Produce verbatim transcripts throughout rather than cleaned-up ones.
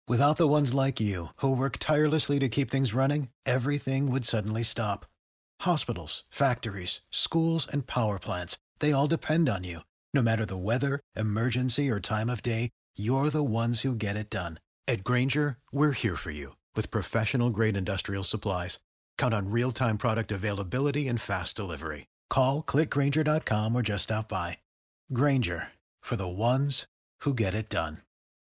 Without the ones like you, who work tirelessly to keep things running, everything would suddenly stop. Hospitals, factories, schools, and power plants, they all depend on you. No matter the weather, emergency, or time of day, you're the ones who get it done. At Grainger, we're here for you with professional-grade industrial supplies. Count on real-time product availability and fast delivery. Call, click Grainger dot com, or just stop by. Grainger, for the ones who get it done.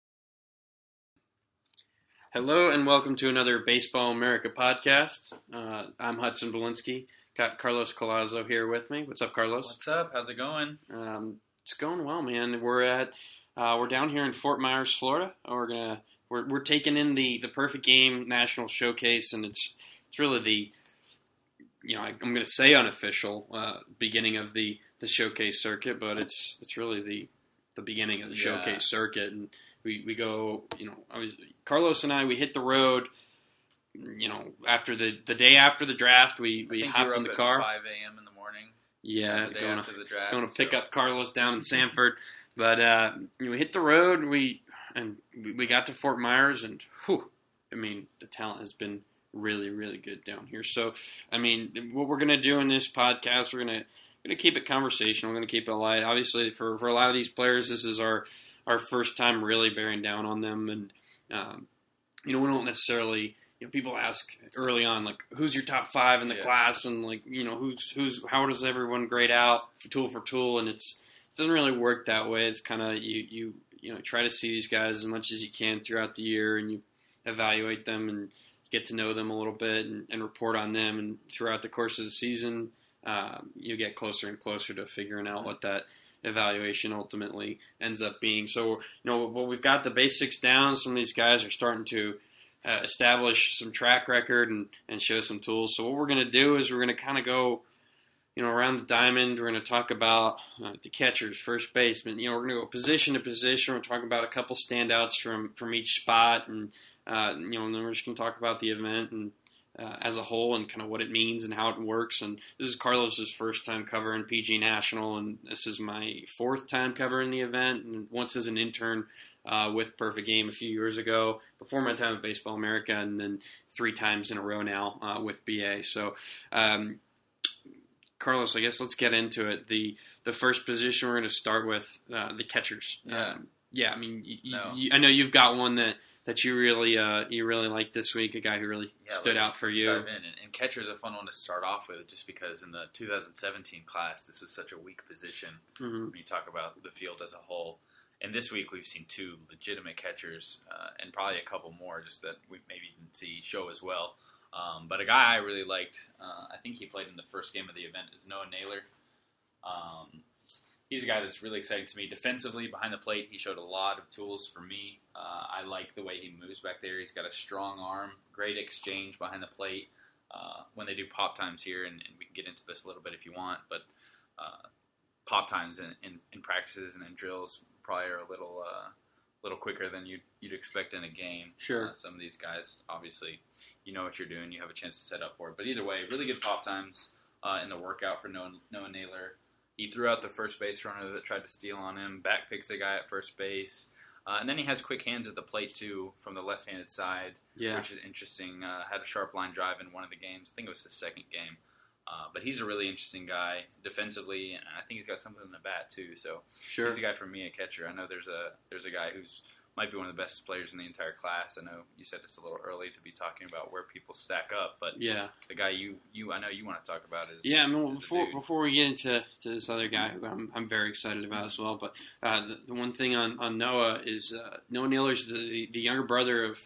Hello and welcome to another Baseball America podcast. Uh, I'm Hudson Belinsky. Got Carlos Collazo here with me. What's up, Carlos? What's up? How's it going? Um, it's going well, man. We're at uh, we're down here in Fort Myers, Florida. We're gonna we're we're taking in the, the Perfect Game National Showcase, and it's it's really the you know I, I'm gonna say unofficial uh, beginning of the, the showcase circuit, but it's it's really the the beginning of the Yeah. showcase circuit. And We we go, you know, I was Carlos and I. We hit the road, you know, after the, the day after the draft. We, we I think hopped you in were the up car. At five a.m. in the morning. Yeah, the day going after to the draft. going to pick so. up Carlos down in Sanford. But uh, you know, we hit the road. We and we, we got to Fort Myers, and whew, I mean, the talent has been really really good down here. So I mean, what we're gonna do in this podcast, we're gonna we're gonna keep it conversational. We're gonna keep it light. Obviously, for for a lot of these players, this is our our first time really bearing down on them. And, um, you know, we don't necessarily, you know, people ask early on, like, who's your top five in the Yeah. class? And, like, you know, who's, who's, how does everyone grade out for tool for tool? And it's, it doesn't really work that way. It's kind of, you, you, you know, try to see these guys as much as you can throughout the year, and you evaluate them and get to know them a little bit and, and report on them. And throughout the course of the season, uh, you get closer and closer to figuring out what that evaluation ultimately ends up being. So, you know, well, we've got the basics down. Some of these guys are starting to uh, establish some track record and, and show some tools. So what we're going to do is we're going to kind of go, you know, around the diamond. We're going to talk about uh, the catchers, first baseman. You know, we're going to go position to position. We're talking about a couple standouts from, from each spot. And, uh, you know, and then we're just going to talk about the event and Uh, as a whole and kind of what it means and how it works. And this is Carlos's first time covering P G National, and this is my fourth time covering the event, and once as an intern uh, with Perfect Game a few years ago, before my time at Baseball America, and then three times in a row now uh, with B A. So, um, Carlos, I guess let's get into it. The the first position we're going to start with, uh, the catchers. Yeah. Um, yeah, I mean, you, No. you, I know you've got one that, that you really uh, you really liked this week, a guy who really Yeah, stood let's out for you. dive in. And, and catcher is a fun one to start off with, just because in the two thousand seventeen class, this was such a weak position Mm-hmm. when you talk about the field as a whole. And this week, we've seen two legitimate catchers, uh, and probably a couple more just that we maybe didn't see show as well. Um, but a guy I really liked, uh, I think he played in the first game of the event, is Noah Naylor. Um, He's a guy that's really exciting to me. Defensively, behind the plate, he showed a lot of tools for me. Uh, I like the way he moves back there. He's got a strong arm, great exchange behind the plate. Uh, when they do pop times here, and, and we can get into this a little bit if you want, but uh, pop times in, in, in practices and in drills probably are a little uh, little quicker than you'd, you'd expect in a game. Sure. Uh, some of these guys, obviously, you know what you're doing. You have a chance to set up for it. But either way, really good pop times uh, in the workout for Noah, Noah Naylor. He threw out the first base runner that tried to steal on him, back picks a guy at first base, uh, and then he has quick hands at the plate too from the left-handed side, Yeah. which is interesting. Uh, had a sharp line drive in one of the games. I think it was his second game. Uh, but he's a really interesting guy defensively, and I think he's got something in the bat too. So Sure. he's a guy for me, a catcher. I know there's a there's a guy who's might be one of the best players in the entire class. I know you said it's a little early to be talking about where people stack up, but Yeah. the guy you, you I know you want to talk about is Yeah, I mean, well, is a before dude. before we get into to this other guy who I'm, I'm very excited about as well, but uh, the, the one thing on, on Noah is uh, Noah Naylor's the, the younger brother of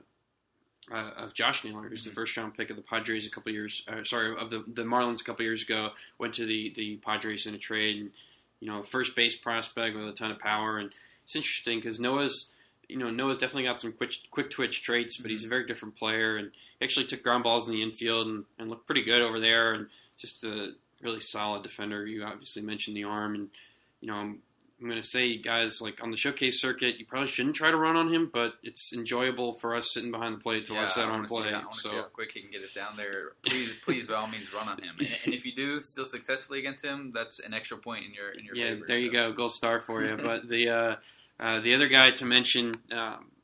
uh, uh, of Josh Naylor, who's the first round pick of the Padres a couple years, uh, sorry, of the, the Marlins a couple years ago, went to the, the Padres in a trade, and, you know, first base prospect with a ton of power. And it's interesting because Noah's, you know, Noah's definitely got some quick, quick twitch traits, but he's a very different player, and he actually took ground balls in the infield and, and looked pretty good over there, and just a really solid defender. You obviously mentioned the arm, and, you know, I'm, I'm going to say, guys, like on the showcase circuit, you probably shouldn't try to run on him, but it's enjoyable for us sitting behind the plate to Yeah, watch that I on wanna see play. how- I want to So see how quick he can get it down there. Please, please, by all means, run on him. And, and if you do still successfully against him, that's an extra point in your in your yeah, favor. there you so. go, gold star for you. But the uh, uh, the other guy to mention, um,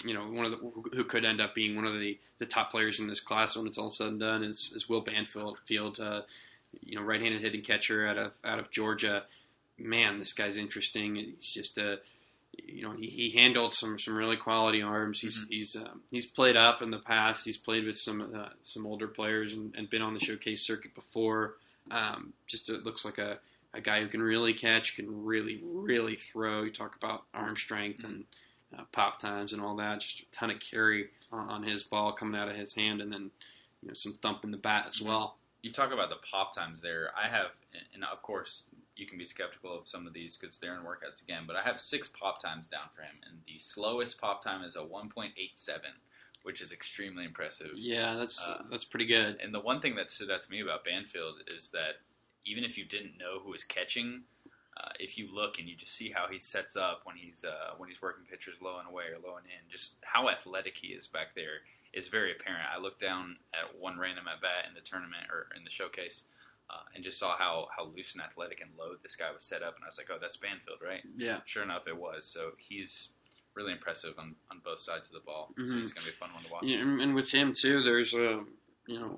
you know, one of the who could end up being one of the, the top players in this class when it's all said and done is, is Will Banfield. Field, uh, you know, right-handed hitting catcher out of out of Georgia. Man, this guy's interesting. He's just a, you know, he, he handled some, some really quality arms. He's mm-hmm. he's um, he's played up in the past. He's played with some uh, some older players and, and been on the showcase circuit before. Um, just it looks like a, a guy who can really catch, can really really throw. You talk about arm strength and uh, pop times and all that. Just a ton of carry on, on his ball coming out of his hand, and then you know some thump in the bat as well. You talk about the pop times there. I have, and of course, you can be skeptical of some of these because they're in workouts again, but I have six pop times down for him, and the slowest pop time is a one point eight seven, which is extremely impressive. Yeah, that's uh, that's pretty good. And the one thing that stood out to me about Banfield is that even if you didn't know who was catching, uh, if you look and you just see how he sets up when he's uh, when he's working pitchers low and away or low and in, just how athletic he is back there is very apparent. I looked down at one random at bat in the tournament or in the showcase uh, and just saw how, how loose and athletic and low this guy was set up, and I was like, oh, that's Banfield, right? Yeah. Sure enough, it was. So he's really impressive on, on both sides of the ball. Mm-hmm. So he's going to be a fun one to watch. Yeah, and with him, too, there's a, you know,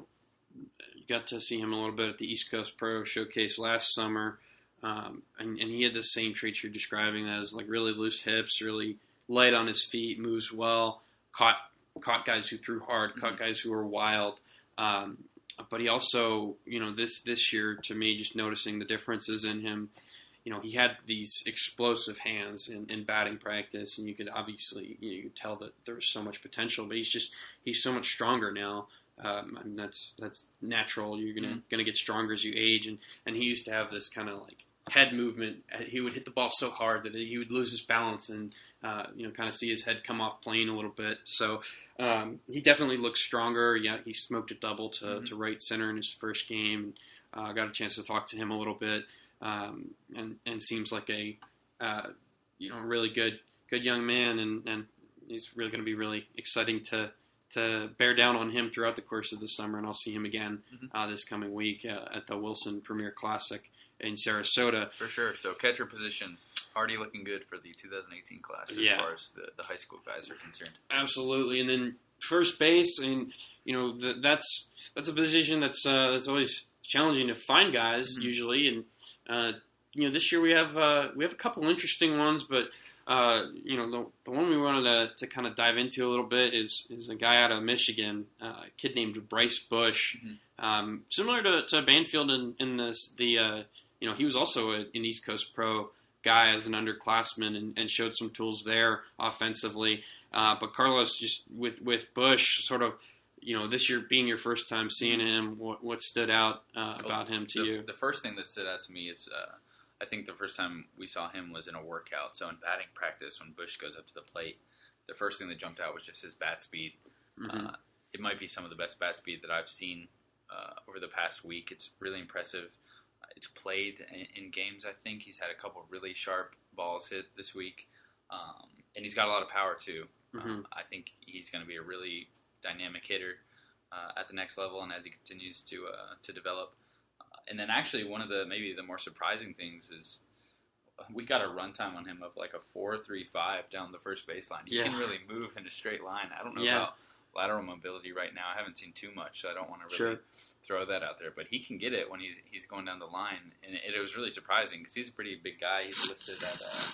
you got to see him a little bit at the East Coast Pro Showcase last summer, um, and, and he had the same traits you're describing as, like, really loose hips, really light on his feet, moves well, caught caught guys who threw hard, caught guys who were wild. Um, but he also, you know, this this year, to me, just noticing the differences in him, you know, he had these explosive hands in, in batting practice, and you could obviously, you know, you could tell that there was so much potential, but he's just, he's so much stronger now. Um, I mean, that's that's natural. You're gonna mm-hmm. gonna get stronger as you age, and, and he used to have this kind of like head movement. He would hit the ball so hard that he would lose his balance and, uh, you know, kind of see his head come off plane a little bit. So um, he definitely looks stronger. Yeah, he smoked a double to, mm-hmm. to right center in his first game. I uh, got a chance to talk to him a little bit, um, and and seems like a uh, you know really good good young man, and, and he's really going to be really exciting to to bear down on him throughout the course of the summer. And I'll see him again mm-hmm. uh, this coming week uh, at the Wilson Premier Classic in Sarasota. For sure. So catcher position, already looking good for the two thousand eighteen class as yeah. far as the, the high school guys are concerned. Absolutely. And then first base, and you know the, that's that's a position that's uh, that's always challenging to find guys mm-hmm. usually. And uh, you know this year we have uh, we have a couple interesting ones, but uh, you know the the one we wanted to, to kind of dive into a little bit is is a guy out of Michigan, uh, a kid named Bryce Bush. Mm-hmm. Um, similar to, to Banfield in, in this the uh, you know he was also a, an East Coast Pro guy as an underclassman and, and showed some tools there offensively. Uh, but Carlos, just with with Bush, sort of. You know, this year being your first time seeing him, what, what stood out uh, about him to the, you? The first thing that stood out to me is, uh, I think the first time we saw him was in a workout. So in batting practice, when Bush goes up to the plate, the first thing that jumped out was just his bat speed. Mm-hmm. Uh, it might be some of the best bat speed that I've seen uh, over the past week. It's really impressive. It's played in, in games, I think. He's had a couple really sharp balls hit this week. Um, and he's got a lot of power, too. Mm-hmm. Um, I think he's going to be a really dynamic hitter uh, at the next level, and as he continues to uh, to develop. Uh, and then actually one of the maybe the more surprising things is we got a runtime on him of like a four three five down the first baseline. He yeah. can really move in a straight line. I don't know yeah. about lateral mobility right now. I haven't seen too much, so I don't want to really sure. throw that out there. But he can get it when he's, he's going down the line, and it, it was really surprising because he's a pretty big guy. He's listed at uh,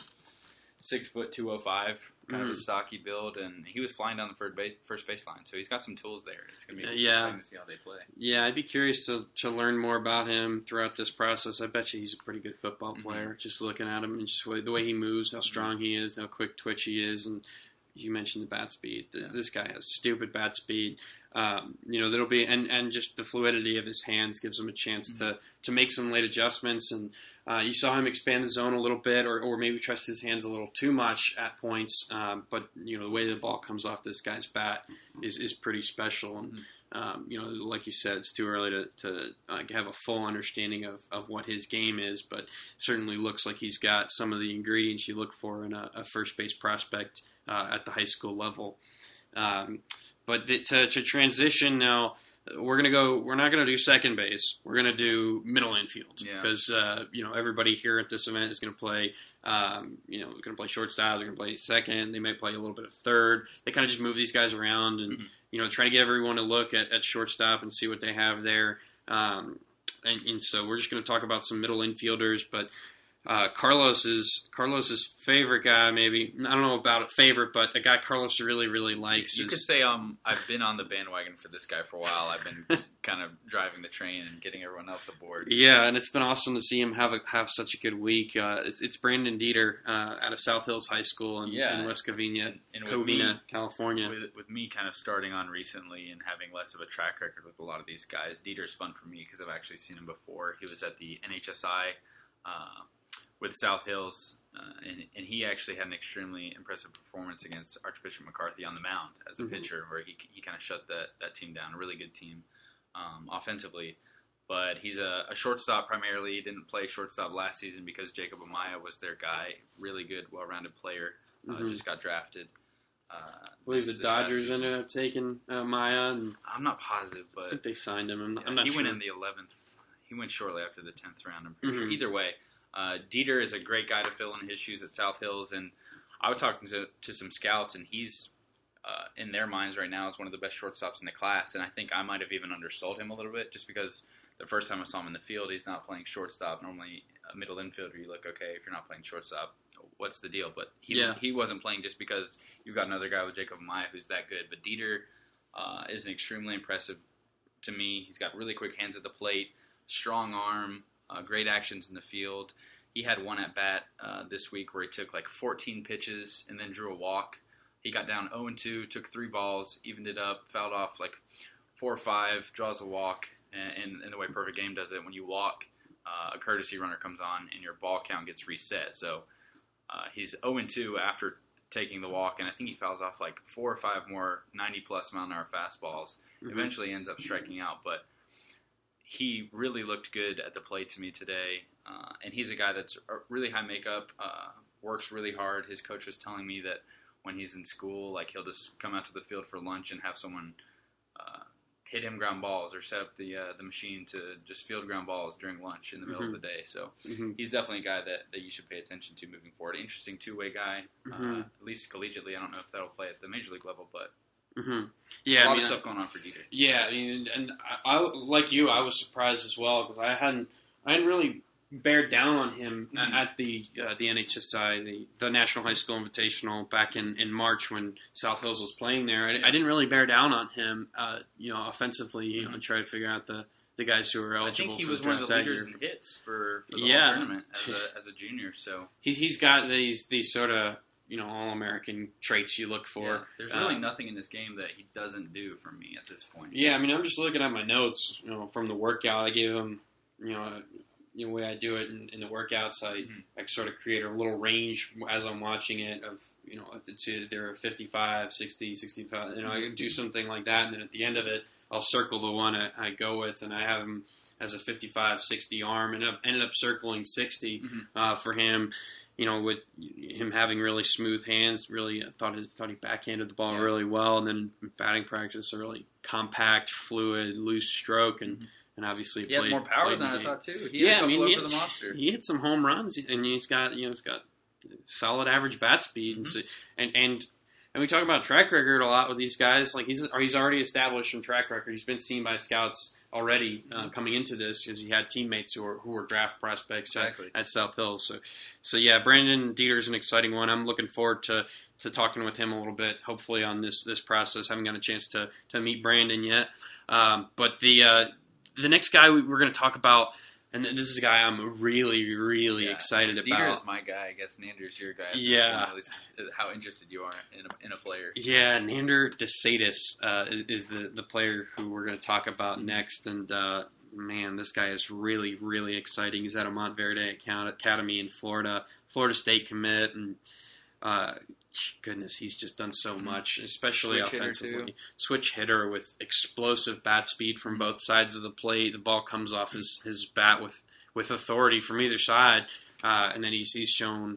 six foot two oh five, kind mm. of a stocky build, and he was flying down the first base, first baseline. So he's got some tools there. It's gonna be uh, yeah. exciting to see how they play. Yeah, I'd be curious to, to learn more about him throughout this process. I bet you he's a pretty good football player. Mm-hmm. Just looking at him and just the way he moves, how strong he is, how quick twitch he is, and you mentioned the bat speed. Yeah. This guy has stupid bat speed. Um, you know, there'll be and, and just the fluidity of his hands gives him a chance mm-hmm. to to make some late adjustments. And uh, you saw him expand the zone a little bit, or, or maybe trust his hands a little too much at points. Um, but you know, the way the ball comes off this guy's bat is is pretty special. And mm-hmm. um, you know, like you said, it's too early to to uh, have a full understanding of, of what his game is, but certainly looks like he's got some of the ingredients you look for in a, a first base prospect uh, at the high school level. Um, but the, to to transition now, we're gonna go. We're not gonna do second base. We're gonna do middle infield because yeah. uh, you know everybody here at this event is gonna play. Um, you know, gonna play shortstop. They're gonna play second. They might play a little bit of third. They kind of just move these guys around and mm-hmm. you know try to get everyone to look at, at shortstop and see what they have there. Um, and, and so we're just gonna talk about some middle infielders, but. Uh, Carlos is Carlos's favorite guy, maybe. I don't know about a favorite, but a guy Carlos really, really likes. You is, could say um, I've been on the bandwagon for this guy for a while. I've been kind of driving the train and getting everyone else aboard. So. Yeah, and it's been awesome to see him have a, have such a good week. Uh, it's it's Brandon Dieter uh, out of South Hills High School in, yeah. in West Covina, and Covina, me, California. With, with me kind of starting on recently and having less of a track record with a lot of these guys, Dieter's fun for me because I've actually seen him before. He was at the N H S I uh, with South Hills, uh, and, and he actually had an extremely impressive performance against Archbishop McCarthy on the mound as a mm-hmm. pitcher, where he he kind of shut that, that team down. A really good team um, offensively. But he's a, a shortstop primarily. He didn't play shortstop last season because Jacob Amaya was their guy. Really good, well-rounded player. Uh, mm-hmm. Just got drafted. Uh, I believe the Dodgers ended up taking uh, Maya. And I'm not positive, but I think they signed him. I'm not, yeah, I'm not he sure. went in the eleventh. He went shortly after the tenth round. I'm pretty mm-hmm. sure. Either way, uh, Dieter is a great guy to fill in his shoes at South Hills. And I was talking to, to some scouts, and he's uh, in their minds right now is one of the best shortstops in the class. And I think I might have even undersold him a little bit, just because the first time I saw him in the field, he's not playing shortstop. Normally, a middle infielder, you look, okay, if you're not playing shortstop, what's the deal? But he yeah. he wasn't playing just because you've got another guy with Jacob Amaya who's that good. But Dieter uh, is extremely impressive to me. He's got really quick hands at the plate, strong arm, uh, great actions in the field. He had one at bat uh, this week where he took like fourteen pitches and then drew a walk. He got down oh and two, took three balls, evened it up, fouled off like four or five, draws a walk. And, and the way Perfect Game does it, when you walk, uh, a courtesy runner comes on and your ball count gets reset. So uh, he's oh and two after taking the walk, and I think he fouls off like four or five more ninety-plus mile an hour fastballs. Mm-hmm. Eventually ends up striking out, but he really looked good at the plate to me today. Uh, and he's a guy that's really high makeup, uh, works really hard. His coach was telling me that when he's in school, like he'll just come out to the field for lunch and have someone uh, hit him ground balls or set up the uh, the machine to just field ground balls during lunch in the middle mm-hmm. of the day. So mm-hmm. he's definitely a guy that, that you should pay attention to moving forward. Interesting two-way guy, mm-hmm. uh, at least collegiately. I don't know if that'll play at the major league level, but mm-hmm. yeah, a lot I mean, of stuff going on for Dieter. Yeah, I mean, and I, I like you, I was surprised as well because I hadn't I hadn't really bared down on him mm-hmm. at the uh, the N H S I, the, the National High School Invitational back in, in March when South Hills was playing there. I, I didn't really bear down on him, uh, you know, offensively, you mm-hmm. know, try to figure out the, the guys who were eligible. I think he for was the one of the leaders year. in hits for, for the yeah. whole tournament as a, as a junior. So he's he's got these these sort of you know all American traits you look for. Yeah, there's really um, nothing in this game that he doesn't do for me at this point. Yeah, I mean, I'm just looking at my notes, you know, from the workout. I gave him, you know. A, You know, the way I do it in, in the workouts, I, mm-hmm. I sort of create a little range as I'm watching it of, you know, if it's either fifty-five, sixty, sixty-five, you know, I do something like that, and then at the end of it, I'll circle the one I, I go with, and I have him as a fifty-five, sixty arm, and up, ended up circling sixty mm-hmm. uh, for him, you know, with him having really smooth hands, really I thought, his, thought he backhanded the ball yeah. really well, and then batting practice, a really compact, fluid, loose stroke, and mm-hmm. And obviously, he played, had more power played than I game. thought too. He yeah, had a I mean, over he hit, the monster. he hit some home runs, and he's got you know he's got solid average bat speed, mm-hmm. and, so, and and and we talk about track record a lot with these guys. Like he's he's already established some track record. He's been seen by scouts already uh, mm-hmm. coming into this because he had teammates who were who were draft prospects exactly. at, at South Hills. So so yeah, Brandon Dieter's an exciting one. I'm looking forward to. to talking with him a little bit, hopefully on this this process. Haven't got a chance to to meet Brandon yet, um, but the. Uh, The next guy we, we're going to talk about, and this is a guy I'm really, really yeah. excited Dieter about. Dieter is my guy. I guess Nander's your guy. Yeah. At least how interested you are in a, in a player. Yeah, Nander DeSatis uh, is, is the, the player who we're going to talk about next. And, uh, man, this guy is really, really exciting. He's at a Montverde Academy in Florida, Florida State commit, and uh, goodness, he's just done so much, especially Switch offensively. Hitter Switch hitter with explosive bat speed from both sides of the plate. The ball comes off his, his bat with, with authority from either side, uh, and then he's he's shown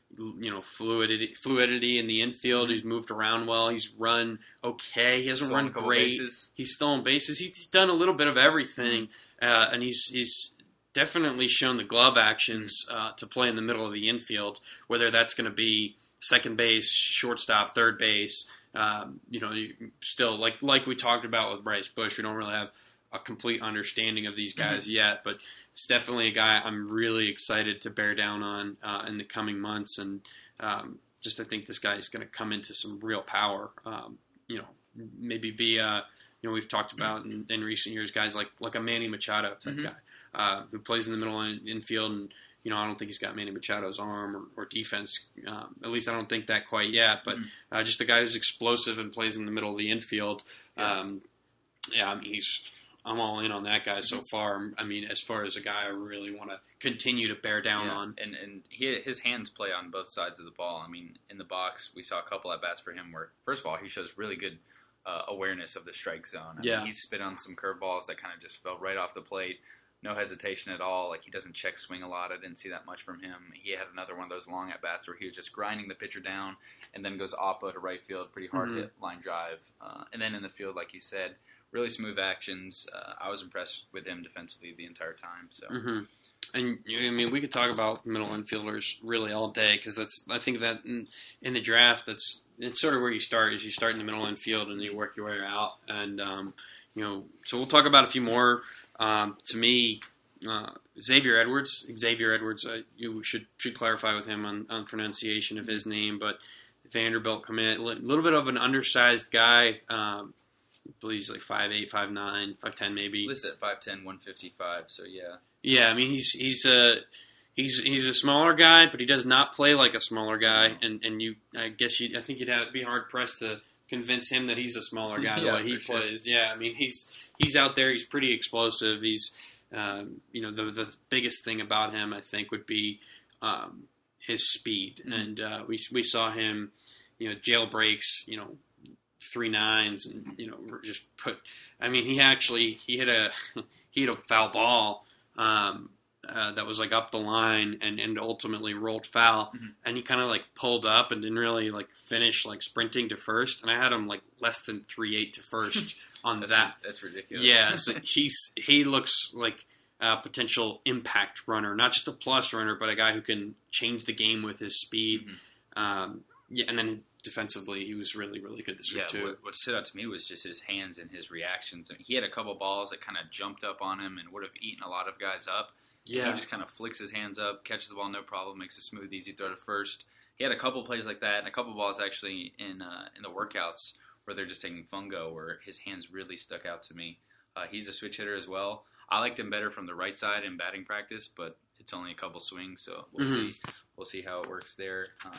you know, fluidity, fluidity in the infield. Mm-hmm. He's moved around well. He's run okay. He hasn't run great. Bases. He's stolen bases. He's done a little bit of everything, uh, and he's he's definitely shown the glove actions uh, to play in the middle of the infield. Whether that's going to be second base, shortstop, third base. Um, you know, you still like like we talked about with Bryce Bush. We don't really have a complete understanding of these guys mm-hmm. yet, but it's definitely a guy I'm really excited to bear down on uh, in the coming months. And um, just I think this guy is going to come into some real power. Um, you know, maybe be a, you know, we've talked about in, in recent years guys like like a Manny Machado type mm-hmm. guy uh, who plays in the middle and infield. And you know, I don't think he's got Manny Machado's arm or, or defense. Um, at least I don't think that quite yet. But mm-hmm. uh, just a guy who's explosive and plays in the middle of the infield. Um, yeah, I mean, he's. I'm all in on that guy so far. I mean, as far as a guy I really want to continue to bear down yeah. on. And and he, his hands play on both sides of the ball. I mean, in the box, we saw a couple at bats for him where, first of all, he shows really good uh, awareness of the strike zone. I yeah. mean, he spit on some curveballs that kind of just fell right off the plate. No hesitation at all. Like, he doesn't check swing a lot. I didn't see that much from him. He had another one of those long at bats where he was just grinding the pitcher down and then goes oppo to right field, pretty hard mm-hmm. hit line drive. Uh, and then in the field, like you said, really smooth actions. Uh, I was impressed with him defensively the entire time. So, mm-hmm. and I mean, we could talk about middle infielders really all day because that's. I think that in, in the draft, that's it's sort of where you start. Is you start in the middle infield and you work your way out. And um, you know, so we'll talk about a few more. Um, to me, uh, Xavier Edwards. Xavier Edwards. Uh, you should should clarify with him on, on pronunciation of his name, but Vanderbilt commit. A little bit of an undersized guy. Um, I believe he's like five eight, five nine, five ten maybe. Listed at five ten, one fifty-five, so yeah. Yeah, I mean, he's he's a, he's he's a smaller guy, but he does not play like a smaller guy. And, and you, I guess you, I think you'd have, be hard-pressed to convince him that he's a smaller guy yeah, the way he sure. plays. Yeah, I mean, he's he's out there. He's pretty explosive. He's, um, you know, the the biggest thing about him, I think, would be um, his speed. Mm-hmm. And uh, we we saw him, you know, jailbreaks, you know, three nines and, you know, just put, I mean, he actually, he hit a, he hit a foul ball, um, uh, that was like up the line and, and ultimately rolled foul. Mm-hmm. And he kind of like pulled up and didn't really like finish like sprinting to first. And I had him like less than three, eight to first on that's that. That's ridiculous. Yeah. So he's, he looks like a potential impact runner, not just a plus runner, but a guy who can change the game with his speed. Mm-hmm. Um, yeah. And then defensively, he was really, really good this week, yeah, too. What, what stood out to me was just his hands and his reactions. I mean, he had a couple balls that kind of jumped up on him and would have eaten a lot of guys up. Yeah. He just kind of flicks his hands up, catches the ball, no problem, makes a smooth, easy throw to first. He had a couple plays like that, and a couple balls actually in uh, in the workouts where they're just taking fungo, where his hands really stuck out to me. Uh, he's a switch hitter as well. I liked him better from the right side in batting practice, but it's only a couple swings, so we'll mm-hmm. see. We'll see how it works there. Um,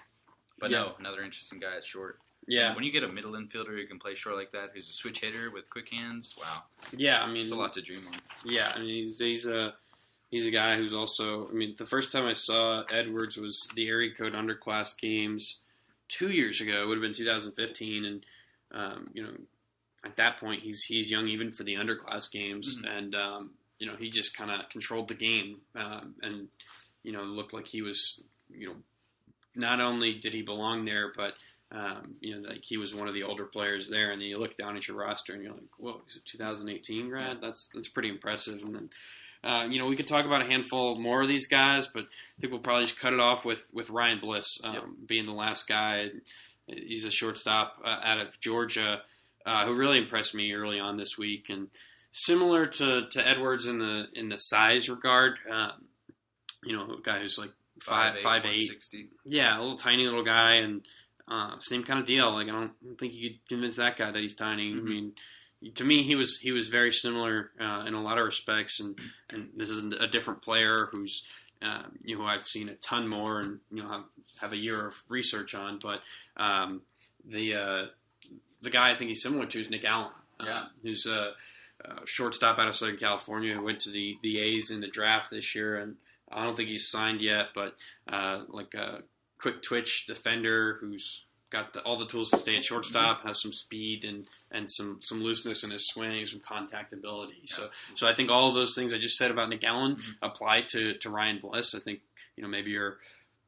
But yeah. no, another interesting guy at short. Yeah. And when you get a middle infielder who can play short like that, who's a switch hitter with quick hands, wow. Yeah, I mean, it's a lot to dream on. Yeah, I mean, he's he's a he's a guy who's also. I mean, the first time I saw Edwards was the area code underclass games two years ago. It would have been two thousand fifteen, and um, you know, at that point, he's he's young even for the underclass games, mm-hmm. and um, you know, he just kind of controlled the game, um, and you know, looked like he was, you know. Not only did he belong there, but um, you know, like he was one of the older players there. And then you look down at your roster, and you're like, "Whoa, he's a two thousand eighteen grad. That's that's pretty impressive." And then, uh, you know, we could talk about a handful more of these guys, but I think we'll probably just cut it off with with Ryan Bliss um, yep. being the last guy. He's a shortstop uh, out of Georgia uh, who really impressed me early on this week, and similar to, to Edwards in the in the size regard. Um, you know, a guy who's like. Five, five, eight. Yeah, a little tiny little guy, and uh, same kind of deal. Like I don't think you could convince that guy that he's tiny. Mm-hmm. I mean, to me, he was he was very similar uh, in a lot of respects, and, and this is a different player who's uh, you know I've seen a ton more, and you know have, have a year of research on. But um, the uh, the guy I think he's similar to is Nick Allen, uh, yeah. who's a, a shortstop out of Southern California who went to the the A's in the draft this year, and I don't think he's signed yet, but uh, like a quick twitch defender who's got the, all the tools to stay at shortstop, has some speed and, and some, some looseness in his swing, some contact ability. Yeah. So so I think all of those things I just said about Nick Allen mm-hmm. apply to, to Ryan Bliss. I think you know maybe you're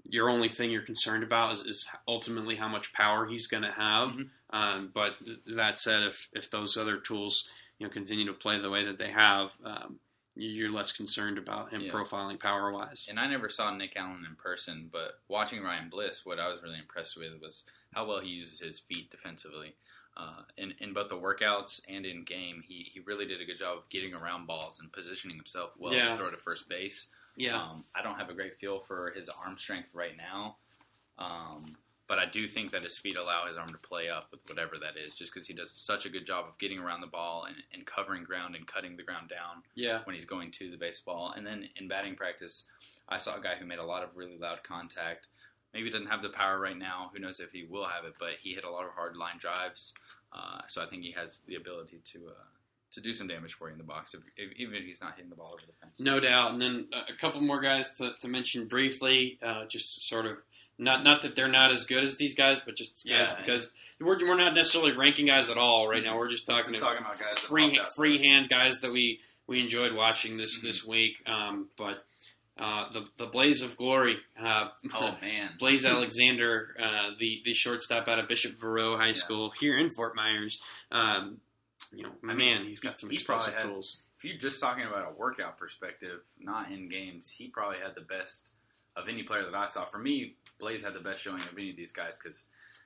your only thing you're concerned about is, is ultimately how much power he's going to have. Mm-hmm. Um, but that said, if if those other tools, you know, continue to play the way that they have, um, you're less concerned about him yeah. profiling power wise. And I never saw Nick Allen in person, but watching Ryan Bliss, what I was really impressed with was how well he uses his feet defensively. Uh, in, in both the workouts and in game, he, he really did a good job of getting around balls and positioning himself well yeah. to throw to first base. Yeah. Um, I don't have a great feel for his arm strength right now, um, but I do think that his feet allow his arm to play up with whatever that is, just because he does such a good job of getting around the ball and, and covering ground and cutting the ground down yeah. when he's going to the baseball. And then in batting practice, I saw a guy who made a lot of really loud contact. Maybe doesn't have the power right now. Who knows if he will have it, but he hit a lot of hard line drives. Uh, so I think he has the ability to uh, to do some damage for you in the box, if, if, even if he's not hitting the ball over the fence. No doubt. And then a couple more guys to, to mention briefly, uh, just sort of, not not that they're not as good as these guys, but just guys, yeah, because we're, we're not necessarily ranking guys at all right now. We're just talking, just talking about guys free, freehand guys that we, we enjoyed watching this, mm-hmm. this week. Um, but Uh, the the Blaze of Glory. Uh, oh man, Blaze Alexander, uh, the the shortstop out of Bishop Verot High yeah. School here in Fort Myers. Um, you know, I man, mean, he's got some he explosive had, tools. If you're just talking about a workout perspective, not in games, he probably had the best of any player that I saw. For me, Blaze had the best showing of any of these guys because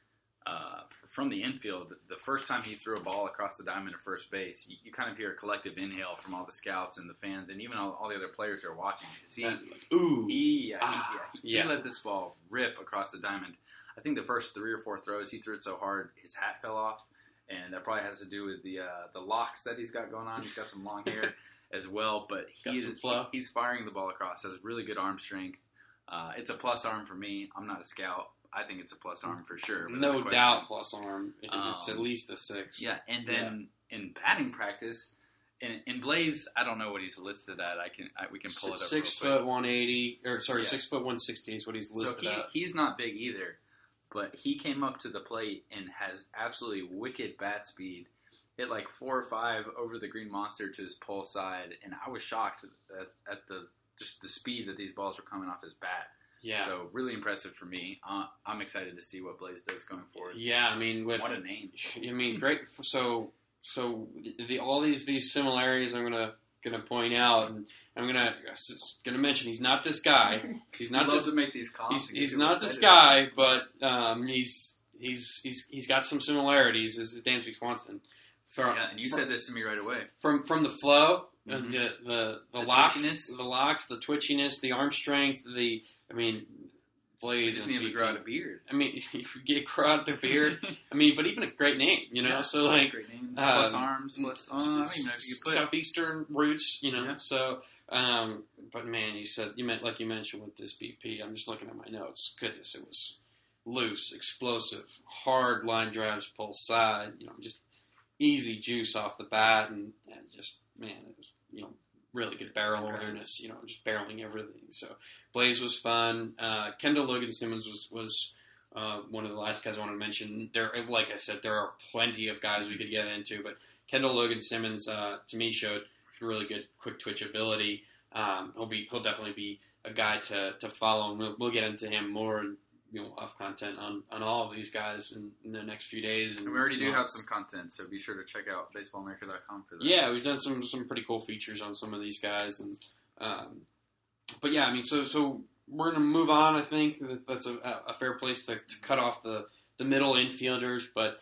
uh, from the infield, the first time he threw a ball across the diamond at first base, you, you kind of hear a collective inhale from all the scouts and the fans and even all, all the other players who are watching. He, Ooh. He, yeah, ah, he, yeah, he, yeah. he let this ball rip across the diamond. I think the first three or four throws, he threw it so hard, his hat fell off, and that probably has to do with the uh, the locks that he's got going on. He's got some long hair as well, but he's, he, he's firing the ball across, has really good arm strength. Uh, it's a plus arm for me. I'm not a scout. I think it's a plus arm for sure. No doubt plus arm. It's um, at least a six. Yeah, and then yeah. in batting practice, in, in Blaze, I don't know what he's listed at. I can I, we can pull it up. Six foot one eighty, or sorry, yeah. six foot one sixty is what he's listed so he, at. He's not big either, but he came up to the plate and has absolutely wicked bat speed. Hit like four or five over the green monster to his pull side, and I was shocked at, at the just the speed that these balls were coming off his bat. Yeah. So really impressive for me. Uh, I'm excited to see what Blaze does going forward. Yeah, I mean, with what a name. I mean, great. So, so the all these these similarities I'm gonna gonna point out, and I'm gonna gonna mention he's not this guy. He's not he this. To make these he's he's not this guy, but um, he's he's he's he's got some similarities. This is Dansby Swanson. From, yeah, and you from, said this to me right away. From from the flow, mm-hmm. the the the, the locks, twitchiness. the locks, the twitchiness, the arm strength, the I mean, Blaze. You just need to grow out a beard. I mean, if you get grow out the beard, I mean, but even a great name, you know. Yeah, so like, great names, um, plus arms, plus uh, I don't even know if you could put southeastern roots, you know. Yeah. So, um, but man, you said you meant like you mentioned with this B P. I'm just looking at my notes. Goodness, it was loose, explosive, hard line drives, pull side. You know, just easy juice off the bat, and, and just man, it was you know. really good barrel awareness, you know, just barreling everything. So Blaze was fun. Uh, Kendall Logan Simmons was was uh, one of the last guys I want to mention. There, like I said, there are plenty of guys we could get into, but Kendall Logan Simmons uh, to me showed really good quick twitch ability. Um, he'll be he'll definitely be a guy to to follow, and we'll, we'll get into him more. And, you know, off content on, on all of these guys in, in the next few days. And, and we already do months. have some content, so be sure to check out baseball america dot com for that. Yeah, we've done some, some pretty cool features on some of these guys. and um, But yeah, I mean, so so we're going to move on, I think. That's a, a fair place to, to cut off the, the middle infielders. But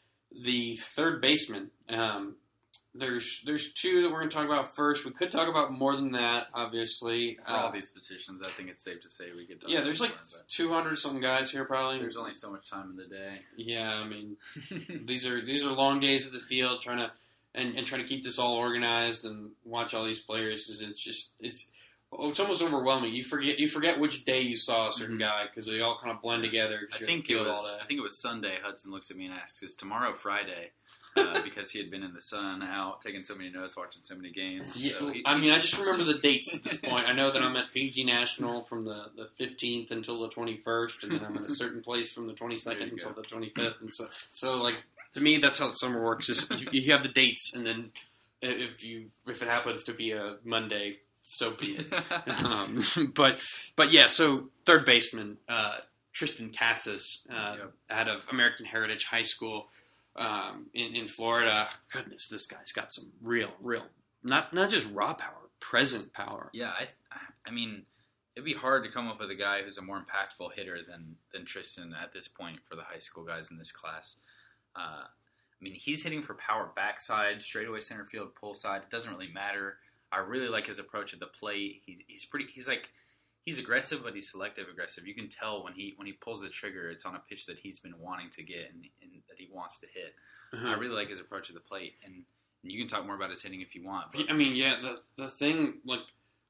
the third baseman, um, There's there's two that we're going to talk about first. We could talk about more than that, obviously. For all uh, these positions, I think it's safe to say we could talk Yeah, there's like two hundred some guys here probably. There's only so much time in the day. Yeah, I mean, these are these are long days at the field trying to and, and trying to keep this all organized and watch all these players. It's just it's it's almost overwhelming. You forget you forget which day you saw a certain mm-hmm. guy because they all kind of blend together. I think it was I think it was Sunday. Hudson looks at me and asks, "Is tomorrow Friday?" Uh, because he had been in the sun, out, taking so many notes, watching so many games. Yeah, so he, I mean, I just remember the dates at this point. I know that I'm at P G National from the, the fifteenth until the twenty-first, and then I'm in a certain place from the twenty-second until go. the twenty-fifth. And so, so, like, to me, that's how the summer works. Is you, you have the dates, and then if you if it happens to be a Monday, so be it. um, but but yeah, so third baseman uh, Tristan Casas uh, Yep. out of American Heritage High School um, in in Florida. Goodness, this guy's got some real, real not not just raw power, present power. Yeah, I I mean, it'd be hard to come up with a guy who's a more impactful hitter than than Tristan at this point for the high school guys in this class. Uh, I mean, he's hitting for power backside, straightaway center field, pull side. It doesn't really matter. I really like his approach at the plate. He's he's pretty. He's like he's aggressive, but he's selective aggressive. You can tell when he when he pulls the trigger, it's on a pitch that he's been wanting to get and, and that he wants to hit. Uh-huh. I really like his approach at the plate, and, and you can talk more about his hitting if you want. But, I mean, yeah, the the thing like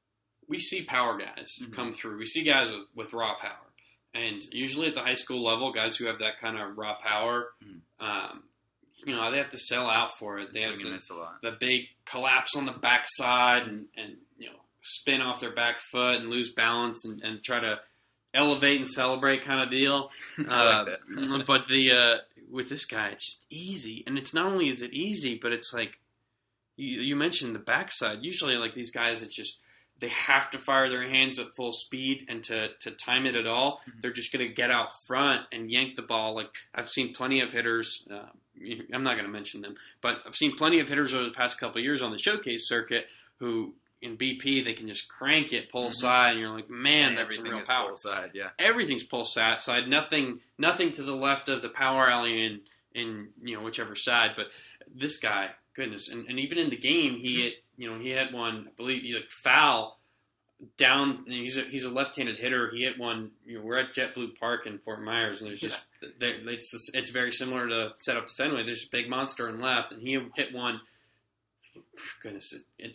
we see power guys mm-hmm. come through. We see guys with, with raw power, and usually at the high school level, guys who have that kind of raw power. Mm-hmm. Um, You know, they have to sell out for it. They have to, miss a lot. the big collapse on the backside and, and, you know, spin off their back foot and lose balance and, and try to elevate and celebrate kind of deal. I like Uh, that. but the uh, with this guy, it's just easy. And it's not only is it easy, but it's like, you, you mentioned the backside. Usually, like, these guys, it's just, they have to fire their hands at full speed, and to, to time it at all, Mm-hmm. they're just going to get out front and yank the ball. Like, I've seen plenty of hitters, uh, I'm not going to mention them, but I've seen plenty of hitters over the past couple of years on the showcase circuit who, in B P, they can just crank it pull Mm-hmm. side, and you're like, man, And that's some everything real is power. pull side, yeah. Everything's pull side, side, nothing, nothing to the left of the power alley in, in you know, whichever side. But this guy, goodness, and, and even in the game, he hit, you know, he had one, I believe, he like foul down. He's a he's a left-handed hitter. He hit one. You know, we're at JetBlue Park in Fort Myers, and there's just there, it's this, it's very similar to set up to Fenway. There's a big monster in left, and he hit one. Goodness, it, it